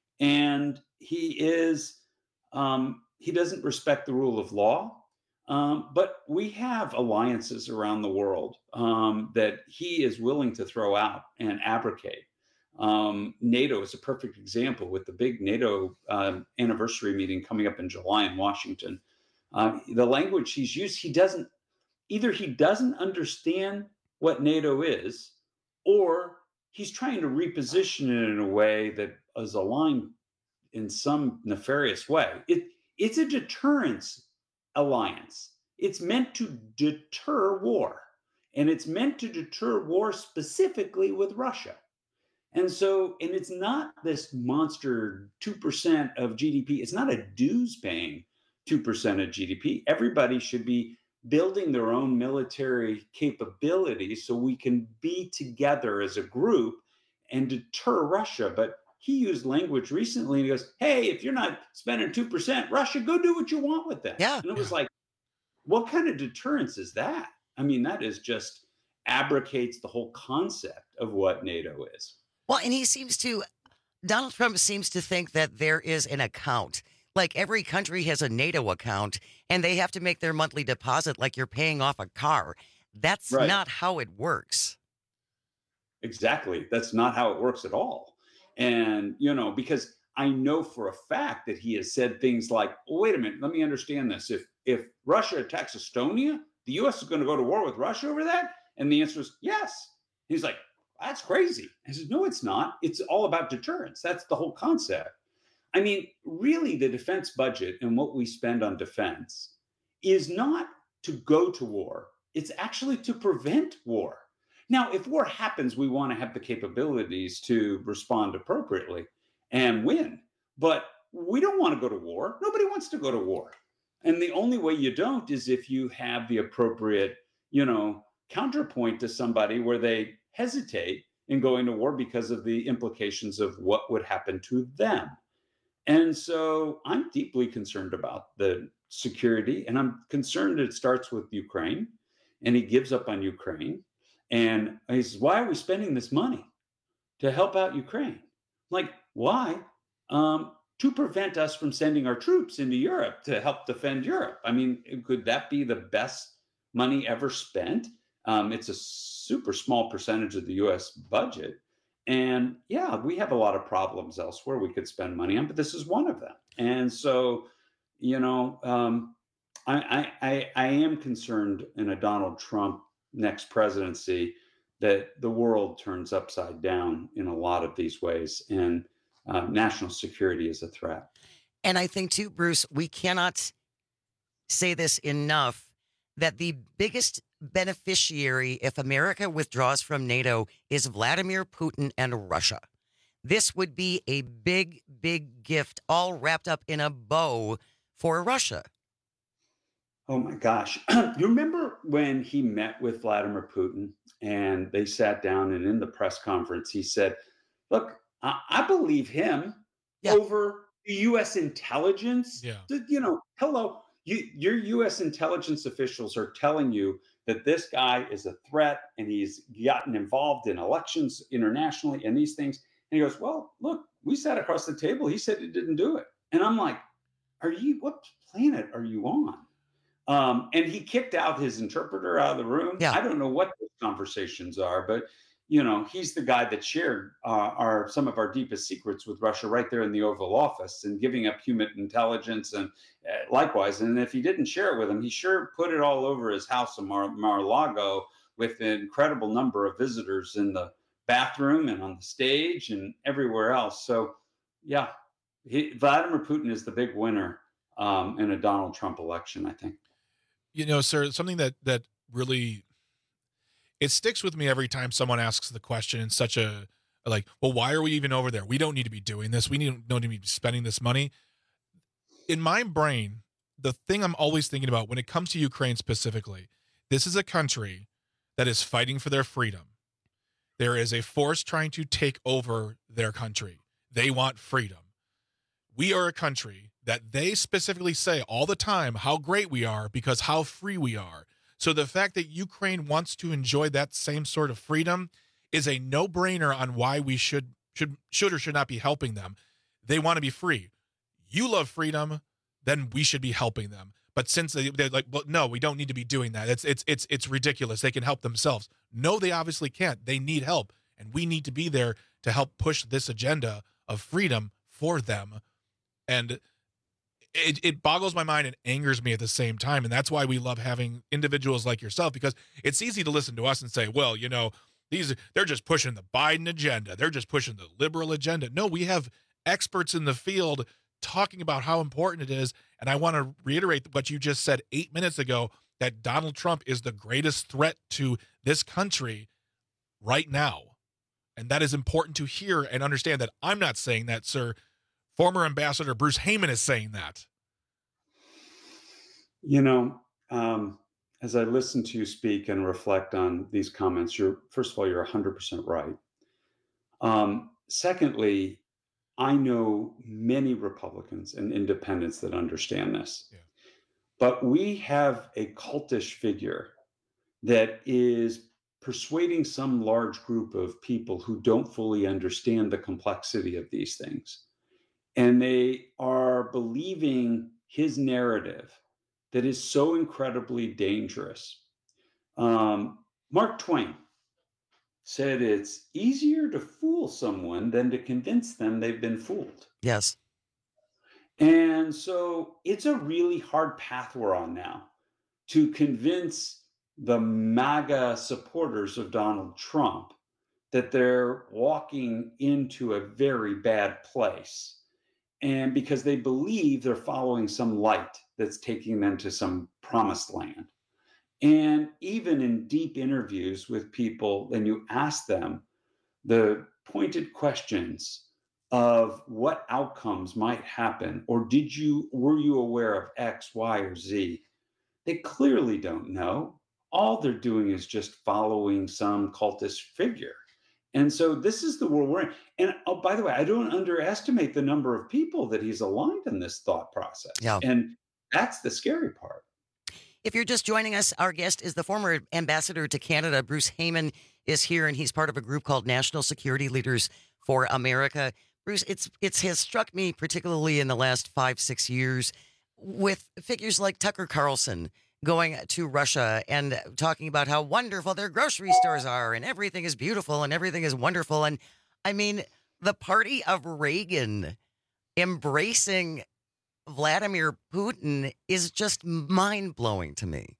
Speaker 8: And he is, um, he doesn't respect the rule of law, um, but we have alliances around the world um, that he is willing to throw out and abrogate. Um, NATO is a perfect example with the big NATO um, anniversary meeting coming up in July in Washington. Uh, the language he's used, he doesn't, either he doesn't understand what NATO is, or he's trying to reposition it in a way that is aligned in some nefarious way. It, it's a deterrence alliance. It's meant to deter war, and it's meant to deter war specifically with Russia. And so, and it's not this monster two percent of G D P. It's not a dues paying two percent of G D P. Everybody should be building their own military capability so we can be together as a group and deter Russia. But he used language recently and he goes, hey, if you're not spending two percent, Russia, go do what you want with that.
Speaker 18: Yeah.
Speaker 8: And it was like, what kind of deterrence is that? I mean, that is just abrogates the whole concept of what NATO is.
Speaker 18: Well, and he seems to, Donald Trump seems to think that there is an account. Like every country has a NATO account and they have to make their monthly deposit like you're paying off a car. That's
Speaker 8: Right.
Speaker 18: not how it works.
Speaker 8: Exactly. That's not how it works at all. And, you know, because I know for a fact that he has said things like, well, wait a minute, let me understand this. If if Russia attacks Estonia, the U S is going to go to war with Russia over that? And the answer is yes. He's like, that's crazy. I said, no, it's not. It's all about deterrence. That's the whole concept. I mean, really, the defense budget and what we spend on defense is not to go to war. It's actually to prevent war. Now, if war happens, we want to have the capabilities to respond appropriately and win. But we don't want to go to war. Nobody wants to go to war. And the only way you don't is if you have the appropriate, you know, counterpoint to somebody where they hesitate in going to war because of the implications of what would happen to them. And so I'm deeply concerned about the security, and I'm concerned it starts with Ukraine, and he gives up on Ukraine. And he says, why are we spending this money to help out Ukraine? Like, why? Um, to prevent us from sending our troops into Europe to help defend Europe. I mean, could that be the best money ever spent? Um, it's a super small percentage of the U S budget. And yeah, we have a lot of problems elsewhere we could spend money on, but this is one of them. And so, you know, um, I, I, I am concerned in a Donald Trump next presidency that the world turns upside down in a lot of these ways, and uh, national security is a threat.
Speaker 18: And I think too, Bruce, we cannot say this enough, that the biggest beneficiary if America withdraws from NATO is Vladimir Putin and Russia. This would be a big, big gift all wrapped up in a bow for Russia.
Speaker 8: Oh my gosh. You remember when he met with Vladimir Putin and they sat down, and in the press conference, he said, look, I, I believe him yeah. over the U S intelligence.
Speaker 19: Yeah.
Speaker 8: You know, hello, you, your U S intelligence officials are telling you that this guy is a threat and he's gotten involved in elections internationally and these things. And he goes, well, look, we sat across the table. He said he didn't do it. And I'm like, are you, what planet are you on? Um, and he kicked out his interpreter out of the room.
Speaker 18: Yeah.
Speaker 8: I don't know what those conversations are, but you know, he's the guy that shared uh, our some of our deepest secrets with Russia right there in the Oval Office, and giving up human intelligence, and uh, likewise. And if he didn't share it with him, he sure put it all over his house in Mar- Mar-a-Lago with an incredible number of visitors in the bathroom and on the stage and everywhere else. So, yeah, he, Vladimir Putin is the big winner um, in a Donald Trump election, I think.
Speaker 19: You know, sir, something that that really, it sticks with me every time someone asks the question in such a, like, well, why are we even over there? We don't need to be doing this. We need, don't need to be spending this money. In my brain, the thing I'm always thinking about when it comes to Ukraine specifically, this is a country that is fighting for their freedom. There is a force trying to take over their country. They want freedom. We are a country that they specifically say all the time how great we are because how free we are. So the fact that Ukraine wants to enjoy that same sort of freedom is a no-brainer on why we should should should or should not be helping them. They want to be free. You love freedom, then we should be helping them. But since they, they're like, well, no, we don't need to be doing that. It's it's it's it's ridiculous. They can help themselves. No, they obviously can't. They need help, and we need to be there to help push this agenda of freedom for them. And It, it boggles my mind and angers me at the same time. And that's why we love having individuals like yourself, because it's easy to listen to us and say, well, you know, these they're just pushing the Biden agenda. They're just pushing the liberal agenda. No, we have experts in the field talking about how important it is. And I want to reiterate what you just said eight minutes ago, that Donald Trump is the greatest threat to this country right now. And that is important to hear and understand that I'm not saying that, sir. Former Ambassador Bruce Heyman is saying that.
Speaker 8: You know, um, as I listen to you speak and reflect on these comments, you're, first of all, you're one hundred percent right. Um, secondly, I know many Republicans and independents that understand this. Yeah. But we have a cultish figure that is persuading some large group of people who don't fully understand the complexity of these things. And they are believing his narrative that is so incredibly dangerous. Um, Mark Twain said it's easier to fool someone than to convince them they've been fooled.
Speaker 18: Yes.
Speaker 8: And so it's a really hard path we're on now to convince the MAGA supporters of Donald Trump that they're walking into a very bad place. And because they believe they're following some light that's taking them to some promised land. And even in deep interviews with people, and you ask them the pointed questions of what outcomes might happen, or did you, were you aware of X, Y, or Z? They clearly don't know. All they're doing is just following some cultist figure. And so this is the world we're in. And oh, by the way, I don't underestimate the number of people that he's aligned in this thought process.
Speaker 18: Yeah.
Speaker 8: And that's the scary part.
Speaker 18: If you're just joining us, our guest is the former ambassador to Canada. Bruce Heyman is here, and he's part of a group called National Security Leaders for America. Bruce, it's it's has struck me particularly in the last five, six years with figures like Tucker Carlson going to Russia and talking about how wonderful their grocery stores are and everything is beautiful and everything is wonderful. And I mean, the party of Reagan embracing Vladimir Putin is just mind-blowing to me.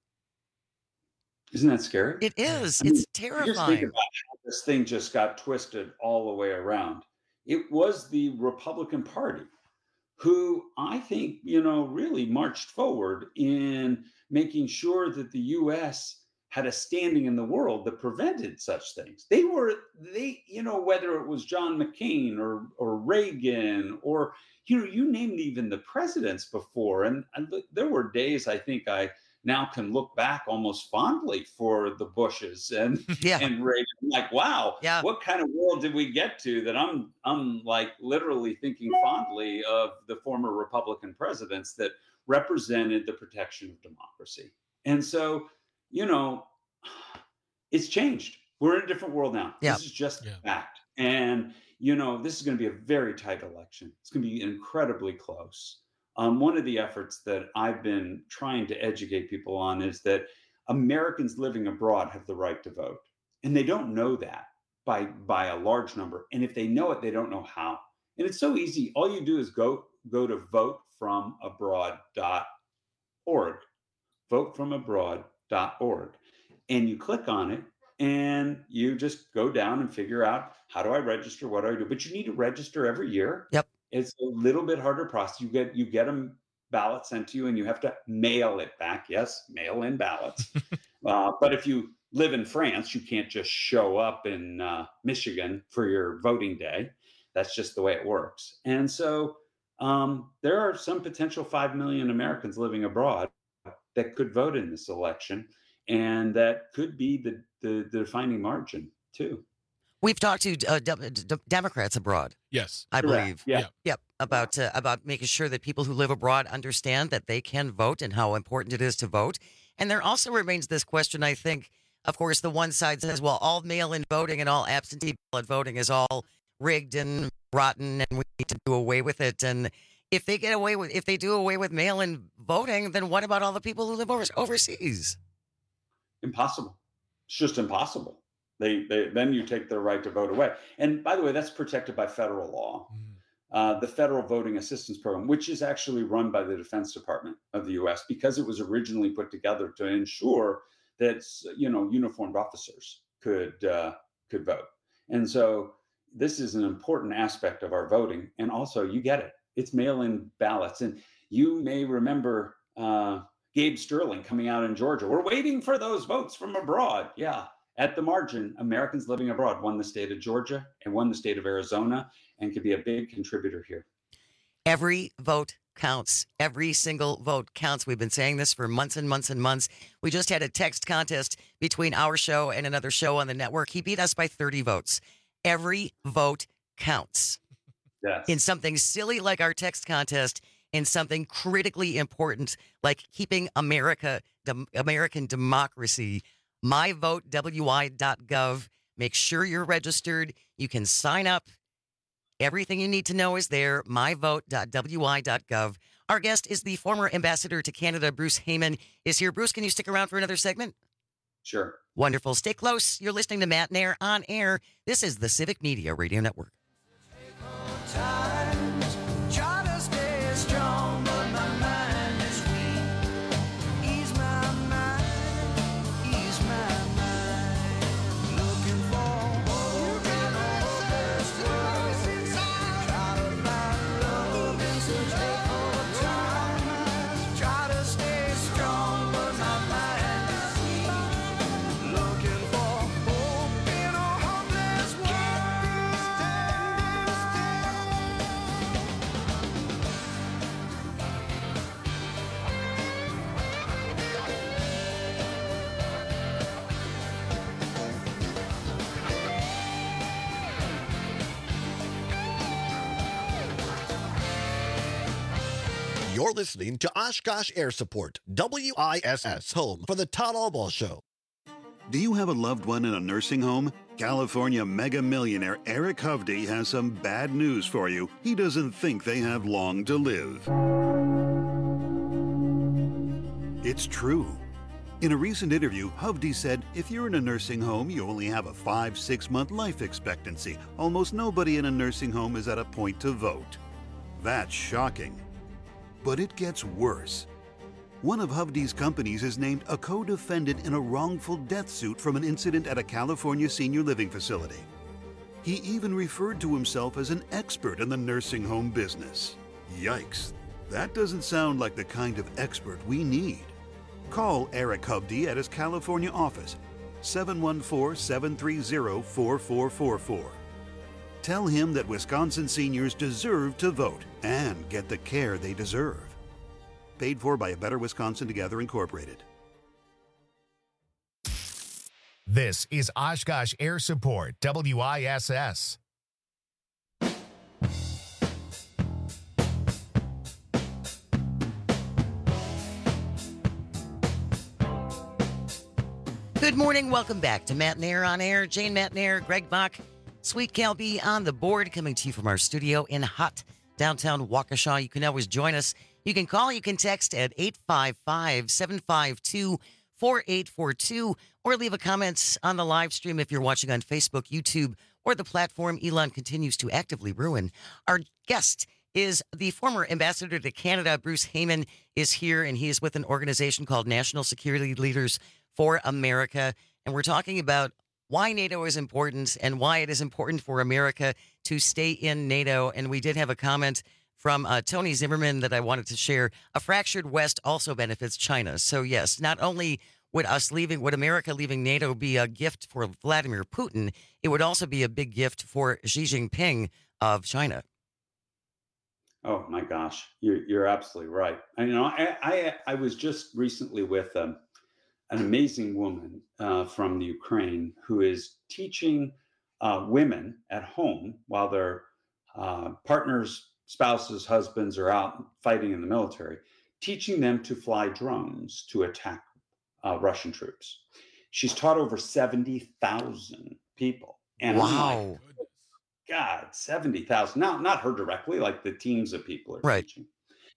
Speaker 8: Isn't that scary?
Speaker 18: It is.
Speaker 8: I mean,
Speaker 18: it's
Speaker 8: Just think
Speaker 18: terrifying.
Speaker 8: about how this thing just got twisted all the way around. It was the Republican Party who I think, you know, really marched forward in making sure that the U S had a standing in the world that prevented such things. They were, they, you know, whether it was John McCain or or Reagan or, you know, you named even the presidents before. And, and there were days I think I now can look back almost fondly for the Bushes and
Speaker 18: yeah.
Speaker 8: and Reagan. Like, wow,
Speaker 18: yeah.
Speaker 8: what kind of world did we get to that I'm I'm like literally thinking fondly of the former Republican presidents that represented the protection of democracy. And so, you know, it's changed. We're in a different world now.
Speaker 18: Yeah.
Speaker 8: This is just a fact. And, you know, this is going to be a very tight election. It's going to be incredibly close. Um, one of the efforts that I've been trying to educate people on is that Americans living abroad have the right to vote. And they don't know that by, by a large number. And if they know it, they don't know how. And it's so easy. All you do is go, go to vote from abroad dot org, vote from abroad dot org. And you click on it and you just go down and figure out, how do I register? What do I do? But you need to register every year.
Speaker 18: Yep.
Speaker 8: It's a little bit harder process. You get you get a ballot sent to you, and you have to mail it back. Yes, mail in ballots. uh, but if you live in France, you can't just show up in uh, Michigan for your voting day. That's just the way it works. And so um, there are some potential five million Americans living abroad that could vote in this election, and that could be the the, the defining margin too.
Speaker 18: We've talked to uh, de- de- Democrats abroad.
Speaker 19: Yes,
Speaker 18: I
Speaker 8: Correct.
Speaker 18: believe.
Speaker 8: Yeah.
Speaker 18: Yep. About uh, about making sure that people who live abroad understand that they can vote and how important it is to vote. And there also remains this question, I think, of course, the one side says, well, all mail-in voting and all absentee ballot voting is all rigged and rotten, and we need to do away with it. And if they get away with, if they do away with mail-in voting, then what about all the people who live over- overseas?
Speaker 8: Impossible. It's just impossible. They, they then you take their right to vote away. And by the way, that's protected by federal law. Mm. Uh, the Federal Voting Assistance Program, which is actually run by the Defense Department of the U S, because it was originally put together to ensure that, you know, uniformed officers could uh, could vote. And so this is an important aspect of our voting. And also, you get it. It's mail-in ballots. And you may remember uh, Gabe Sterling coming out in Georgia. We're waiting for those votes from abroad. Yeah. At the margin, Americans living abroad won the state of Georgia and won the state of Arizona and could be a big contributor here.
Speaker 18: Every vote counts. Every single vote counts. We've been saying this for months and months and months. We just had a text contest between our show and another show on the network. He beat us by thirty votes. Every vote counts.
Speaker 8: Yes.
Speaker 18: In something silly like our text contest, in something critically important like keeping America, dem- American democracy. my vote W I dot gov. Make sure you're registered. You can sign up. Everything you need to know is there. my vote W I dot gov. Our guest is the former ambassador to Canada, Bruce Heyman, is here. Bruce, can you stick around for another segment?
Speaker 8: Sure.
Speaker 18: Wonderful. Stay close. You're listening to Matt Nair on air. This is the Civic Media Radio Network.
Speaker 27: You're listening to Oshkosh Air Support, W I S S, home for the Todd Albaugh Show.
Speaker 9: Do you have a loved one in a nursing home? California mega millionaire Eric Hovde has some bad news for you. He doesn't think they have long to live. It's true. In a recent interview, Hovde said, if you're in a nursing home, you only have a five, six month life expectancy. Almost nobody in a nursing home is at a point to vote. That's shocking. But it gets worse. One of Hovde's companies is named a co-defendant in a wrongful death suit from an incident at a California senior living facility. He even referred to himself as an expert in the nursing home business. Yikes. That doesn't sound like the kind of expert we need. Call Eric Hovde at his California office, seven one four, seven three zero, four four four four. Tell him that Wisconsin seniors deserve to vote and get the care they deserve. Paid for by A Better Wisconsin Together Incorporated.
Speaker 1: This is Oshkosh Air Support, W I S S.
Speaker 18: Good morning. Welcome back to Matt Nair on Air. Jane Matt Nair, Greg Bach, Sweet Calby on the board, coming to you from our studio in hot downtown Waukesha. You can always join us. You can call, you can text at eight five five, seven five two, four eight four two or leave a comment on the live stream if you're watching on Facebook, YouTube, or the platform Elon continues to actively ruin. Our guest is the former ambassador to Canada. Bruce Heyman is here, and he is with an organization called National Security Leaders for America. And we're talking about why NATO is important and why it is important for America to stay in NATO. And we did have a comment from uh, Tony Zimmerman that I wanted to share. A fractured West also benefits China. So, yes, not only would us leaving, would America leaving NATO be a gift for Vladimir Putin, it would also be a big gift for Xi Jinping of China.
Speaker 8: Oh, my gosh. You're, you're absolutely right. I, you know, I, I, I was just recently with um, an amazing woman uh, from the Ukraine who is teaching uh, women at home while their uh, partners, spouses, husbands are out fighting in the military, teaching them to fly drones to attack uh, Russian troops. She's taught over seventy thousand people. And
Speaker 18: wow.
Speaker 8: I'm like, God, seventy thousand. Now, not her directly, like the teams of people are
Speaker 18: right.
Speaker 8: teaching.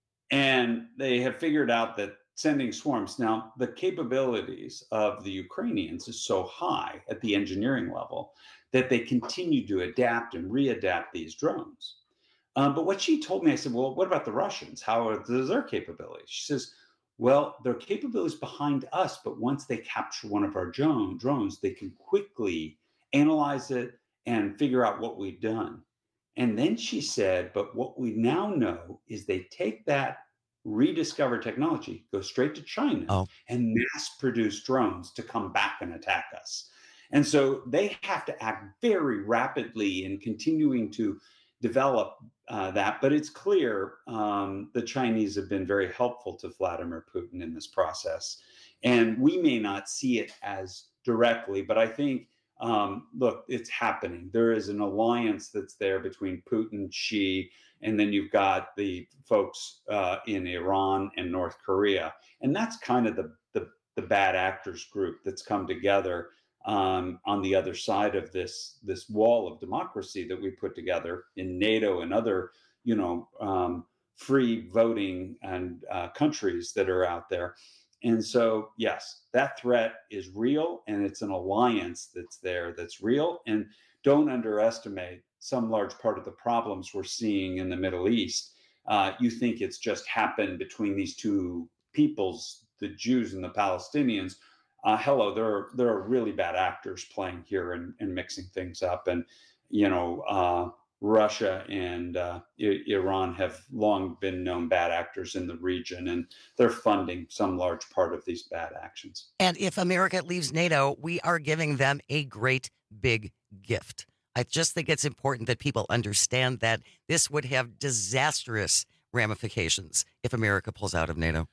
Speaker 8: And they have figured out that sending swarms. Now, the capabilities of the Ukrainians is so high at the engineering level that they continue to adapt and readapt these drones. Um, but what she told me, I said, well, what about the Russians? How are their capabilities? She says, well, their capabilities behind us, but once they capture one of our drone, drones, they can quickly analyze it and figure out what we've done. And then she said, but what we now know is they take that rediscovered technology, go straight to China
Speaker 18: oh.
Speaker 8: and mass produce drones to come back and attack us. And so they have to act very rapidly in continuing to develop uh, that. But it's clear um, the Chinese have been very helpful to Vladimir Putin in this process. And we may not see it as directly, but I think, um, look, it's happening. There is an alliance that's there between Putin, Xi, and then you've got the folks uh, in Iran and North Korea. And that's kind of the, the, the bad actors group that's come together um, on the other side of this, this wall of democracy that we put together in NATO and other, you know, um, free voting and uh, countries that are out there. And so, yes, that threat is real, and it's an alliance that's there that's real. And don't underestimate some large part of the problems we're seeing in the Middle East. Uh, you think it's just happened between these two peoples, the Jews and the Palestinians. Uh, hello, there are, there are really bad actors playing here and, and mixing things up. And, you know, uh, Russia and uh, I- Iran have long been known bad actors in the region, and they're funding some large part of these bad actions.
Speaker 18: And if America leaves NATO, we are giving them a great big gift. I just think it's important that people understand that this would have disastrous ramifications if America pulls out of NATO.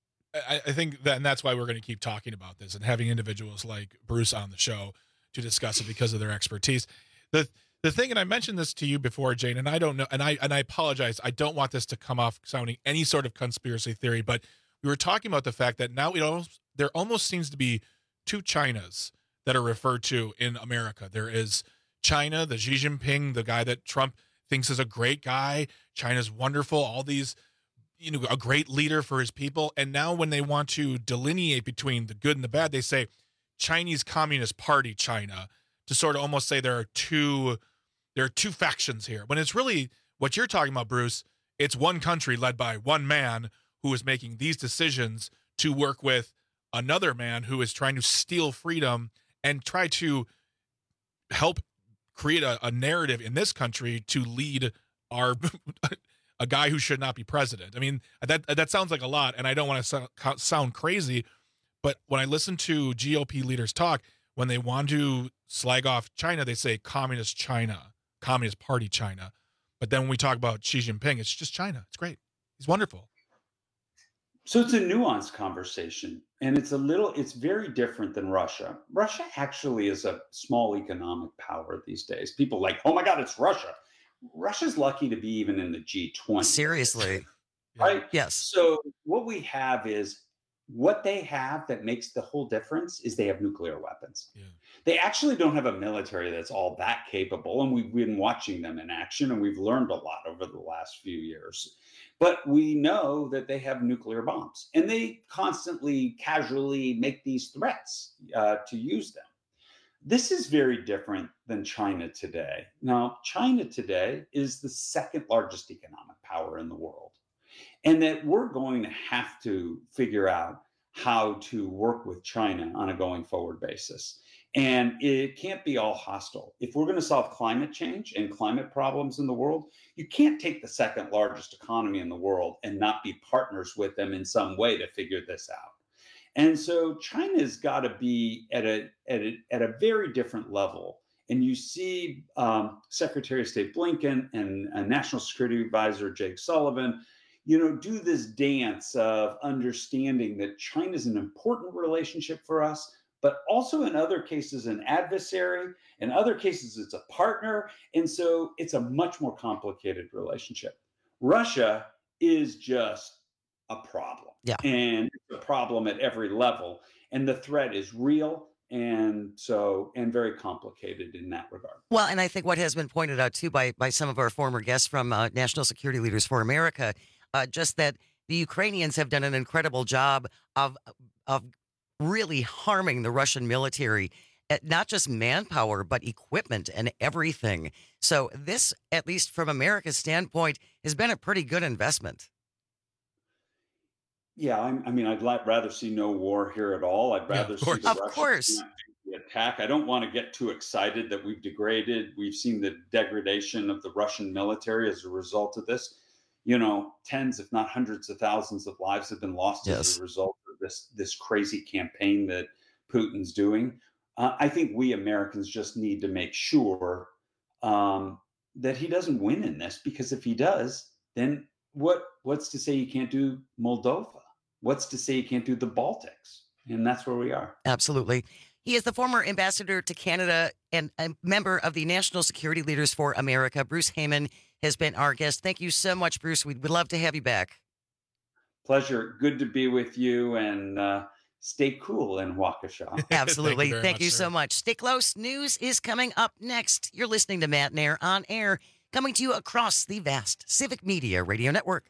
Speaker 19: I, I think that, and that's why we're going to keep talking about this and having individuals like Bruce on the show to discuss it because of their expertise. The the thing, and I mentioned this to you before, Jane, and I don't know, and I and I apologize. I don't want this to come off sounding any sort of conspiracy theory, but we were talking about the fact that now it almost, there almost seems to be two Chinas. that are referred to in America. There is China, the Xi Jinping, the guy that Trump thinks is a great guy. China's wonderful. All these, you know, a great leader for his people. And now when they want to delineate between the good and the bad, they say Chinese Communist Party China, to sort of almost say there are two, there are two factions here. When it's really what you're talking about, Bruce, it's one country led by one man who is making these decisions to work with another man who is trying to steal freedom and try to help create a, a narrative in this country to lead our a guy who should not be president. I mean, that that sounds like a lot, and I don't want to so, sound crazy, but when I listen to G O P leaders talk, when they want to slag off China, they say Communist China, Communist Party China. But then when we talk about Xi Jinping, it's just China. It's great. He's wonderful.
Speaker 8: So it's a nuanced conversation, and it's a little, it's very different than Russia. Russia actually is a small economic power these days. People like, oh my God, it's Russia. Russia's lucky to be even in the G twenty.
Speaker 18: Seriously.
Speaker 8: Right?
Speaker 18: Yes.
Speaker 8: So what we have is, what they have that makes the whole difference is they have nuclear weapons.
Speaker 19: Yeah.
Speaker 8: They actually don't have a military that's all that capable, and we've been watching them in action, and we've learned a lot over the last few years. But we know that they have nuclear bombs, and they constantly, casually make these threats uh, to use them. This is very different than China today. Now, China today is the second largest economic power in the world, and that we're going to have to figure out how to work with China on a going forward basis. And it can't be all hostile. If we're going to solve climate change and climate problems in the world, you can't take the second largest economy in the world and not be partners with them in some way to figure this out. And so China's got to be at a, at a, at a very different level. And you see um, Secretary of State Blinken and uh, National Security Advisor Jake Sullivan, you know, do this dance of understanding that China is an important relationship for us, but also in other cases, an adversary. In other cases, it's a partner. And so it's a much more complicated relationship. Russia is just a problem.
Speaker 18: Yeah.
Speaker 8: And it's a problem at every level. And the threat is real. And so, and very complicated in that regard.
Speaker 18: Well, and I think what has been pointed out too by, by some of our former guests from uh, National Security Leaders for America, uh, just that the Ukrainians have done an incredible job of, of really harming the Russian military, not just manpower, but equipment and everything. So this, at least from America's standpoint, has been a pretty good investment.
Speaker 8: Yeah, I'm, I mean, I'd like, rather see no war here at all. I'd rather see the
Speaker 18: Of
Speaker 8: Russians
Speaker 18: course.
Speaker 8: not do the attack. I don't want to get too excited that we've degraded. We've seen the degradation of the Russian military as a result of this. You know, tens, if not hundreds of thousands of lives have been lost
Speaker 18: Yes.
Speaker 8: as a result of this, this crazy campaign that Putin's doing. Uh, I think we Americans just need to make sure um, that he doesn't win in this, because if he does, then what? what's to say you can't do Moldova? What's to say you can't do the Baltics? And that's where we are.
Speaker 18: Absolutely. He is the former ambassador to Canada and a member of the National Security Leaders for America. Bruce Heyman has been our guest. Thank you so much, Bruce. We'd love to have you back.
Speaker 8: Pleasure. Good to be with you, and uh, stay cool in Waukesha.
Speaker 18: Absolutely.
Speaker 19: Thank you very
Speaker 18: Thank
Speaker 19: much,
Speaker 18: you
Speaker 19: sir.
Speaker 18: so much. Stay close. News is coming up next. You're listening to Matt Nair on air, coming to you across the vast Civic Media Radio Network.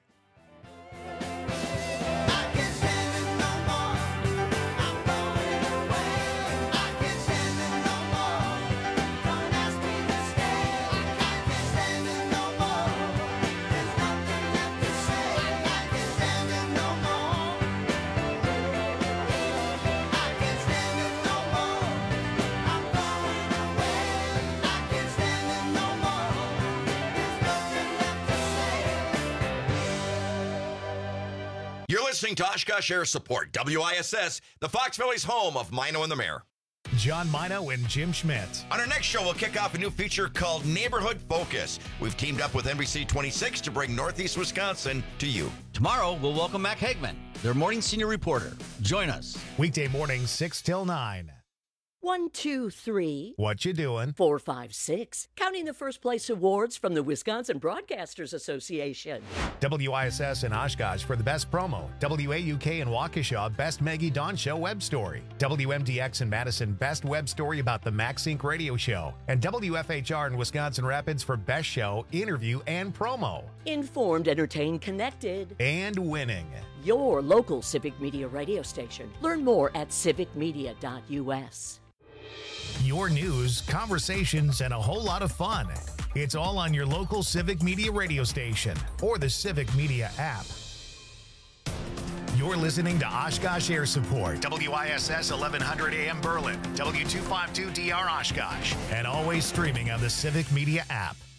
Speaker 10: You're listening to Oshkosh Air Support, W I S S, the Fox Valley's home of Mino and the Mayor.
Speaker 1: John Mino and Jim Schmidt.
Speaker 10: On our next show, we'll kick off a new feature called Neighborhood Focus. We've teamed up with N B C twenty-six to bring Northeast Wisconsin to you.
Speaker 11: Tomorrow, we'll welcome Mac Hagman, their morning senior reporter. Join us.
Speaker 1: Weekday mornings, six till nine.
Speaker 22: One, two, three.
Speaker 1: What you doing?
Speaker 22: Four, five, six. Counting the first place awards from the Wisconsin Broadcasters Association.
Speaker 1: W I S S in Oshkosh for the best promo. W A U K in Waukesha, best Maggie Dawn Show web story. W M D X in Madison, best web story about the MaxSync radio show. And W F H R in Wisconsin Rapids for best show, interview, and promo.
Speaker 22: Informed, entertained, connected.
Speaker 1: And winning.
Speaker 22: Your local Civic Media radio station. Learn more at civic media dot U S.
Speaker 1: Your news, conversations, and a whole lot of fun. It's all on your local Civic Media radio station or the Civic Media app. You're listening to Oshkosh Air Support, W I S S eleven hundred A M Berlin, W two fifty-two D R Oshkosh, and always streaming on the Civic Media app.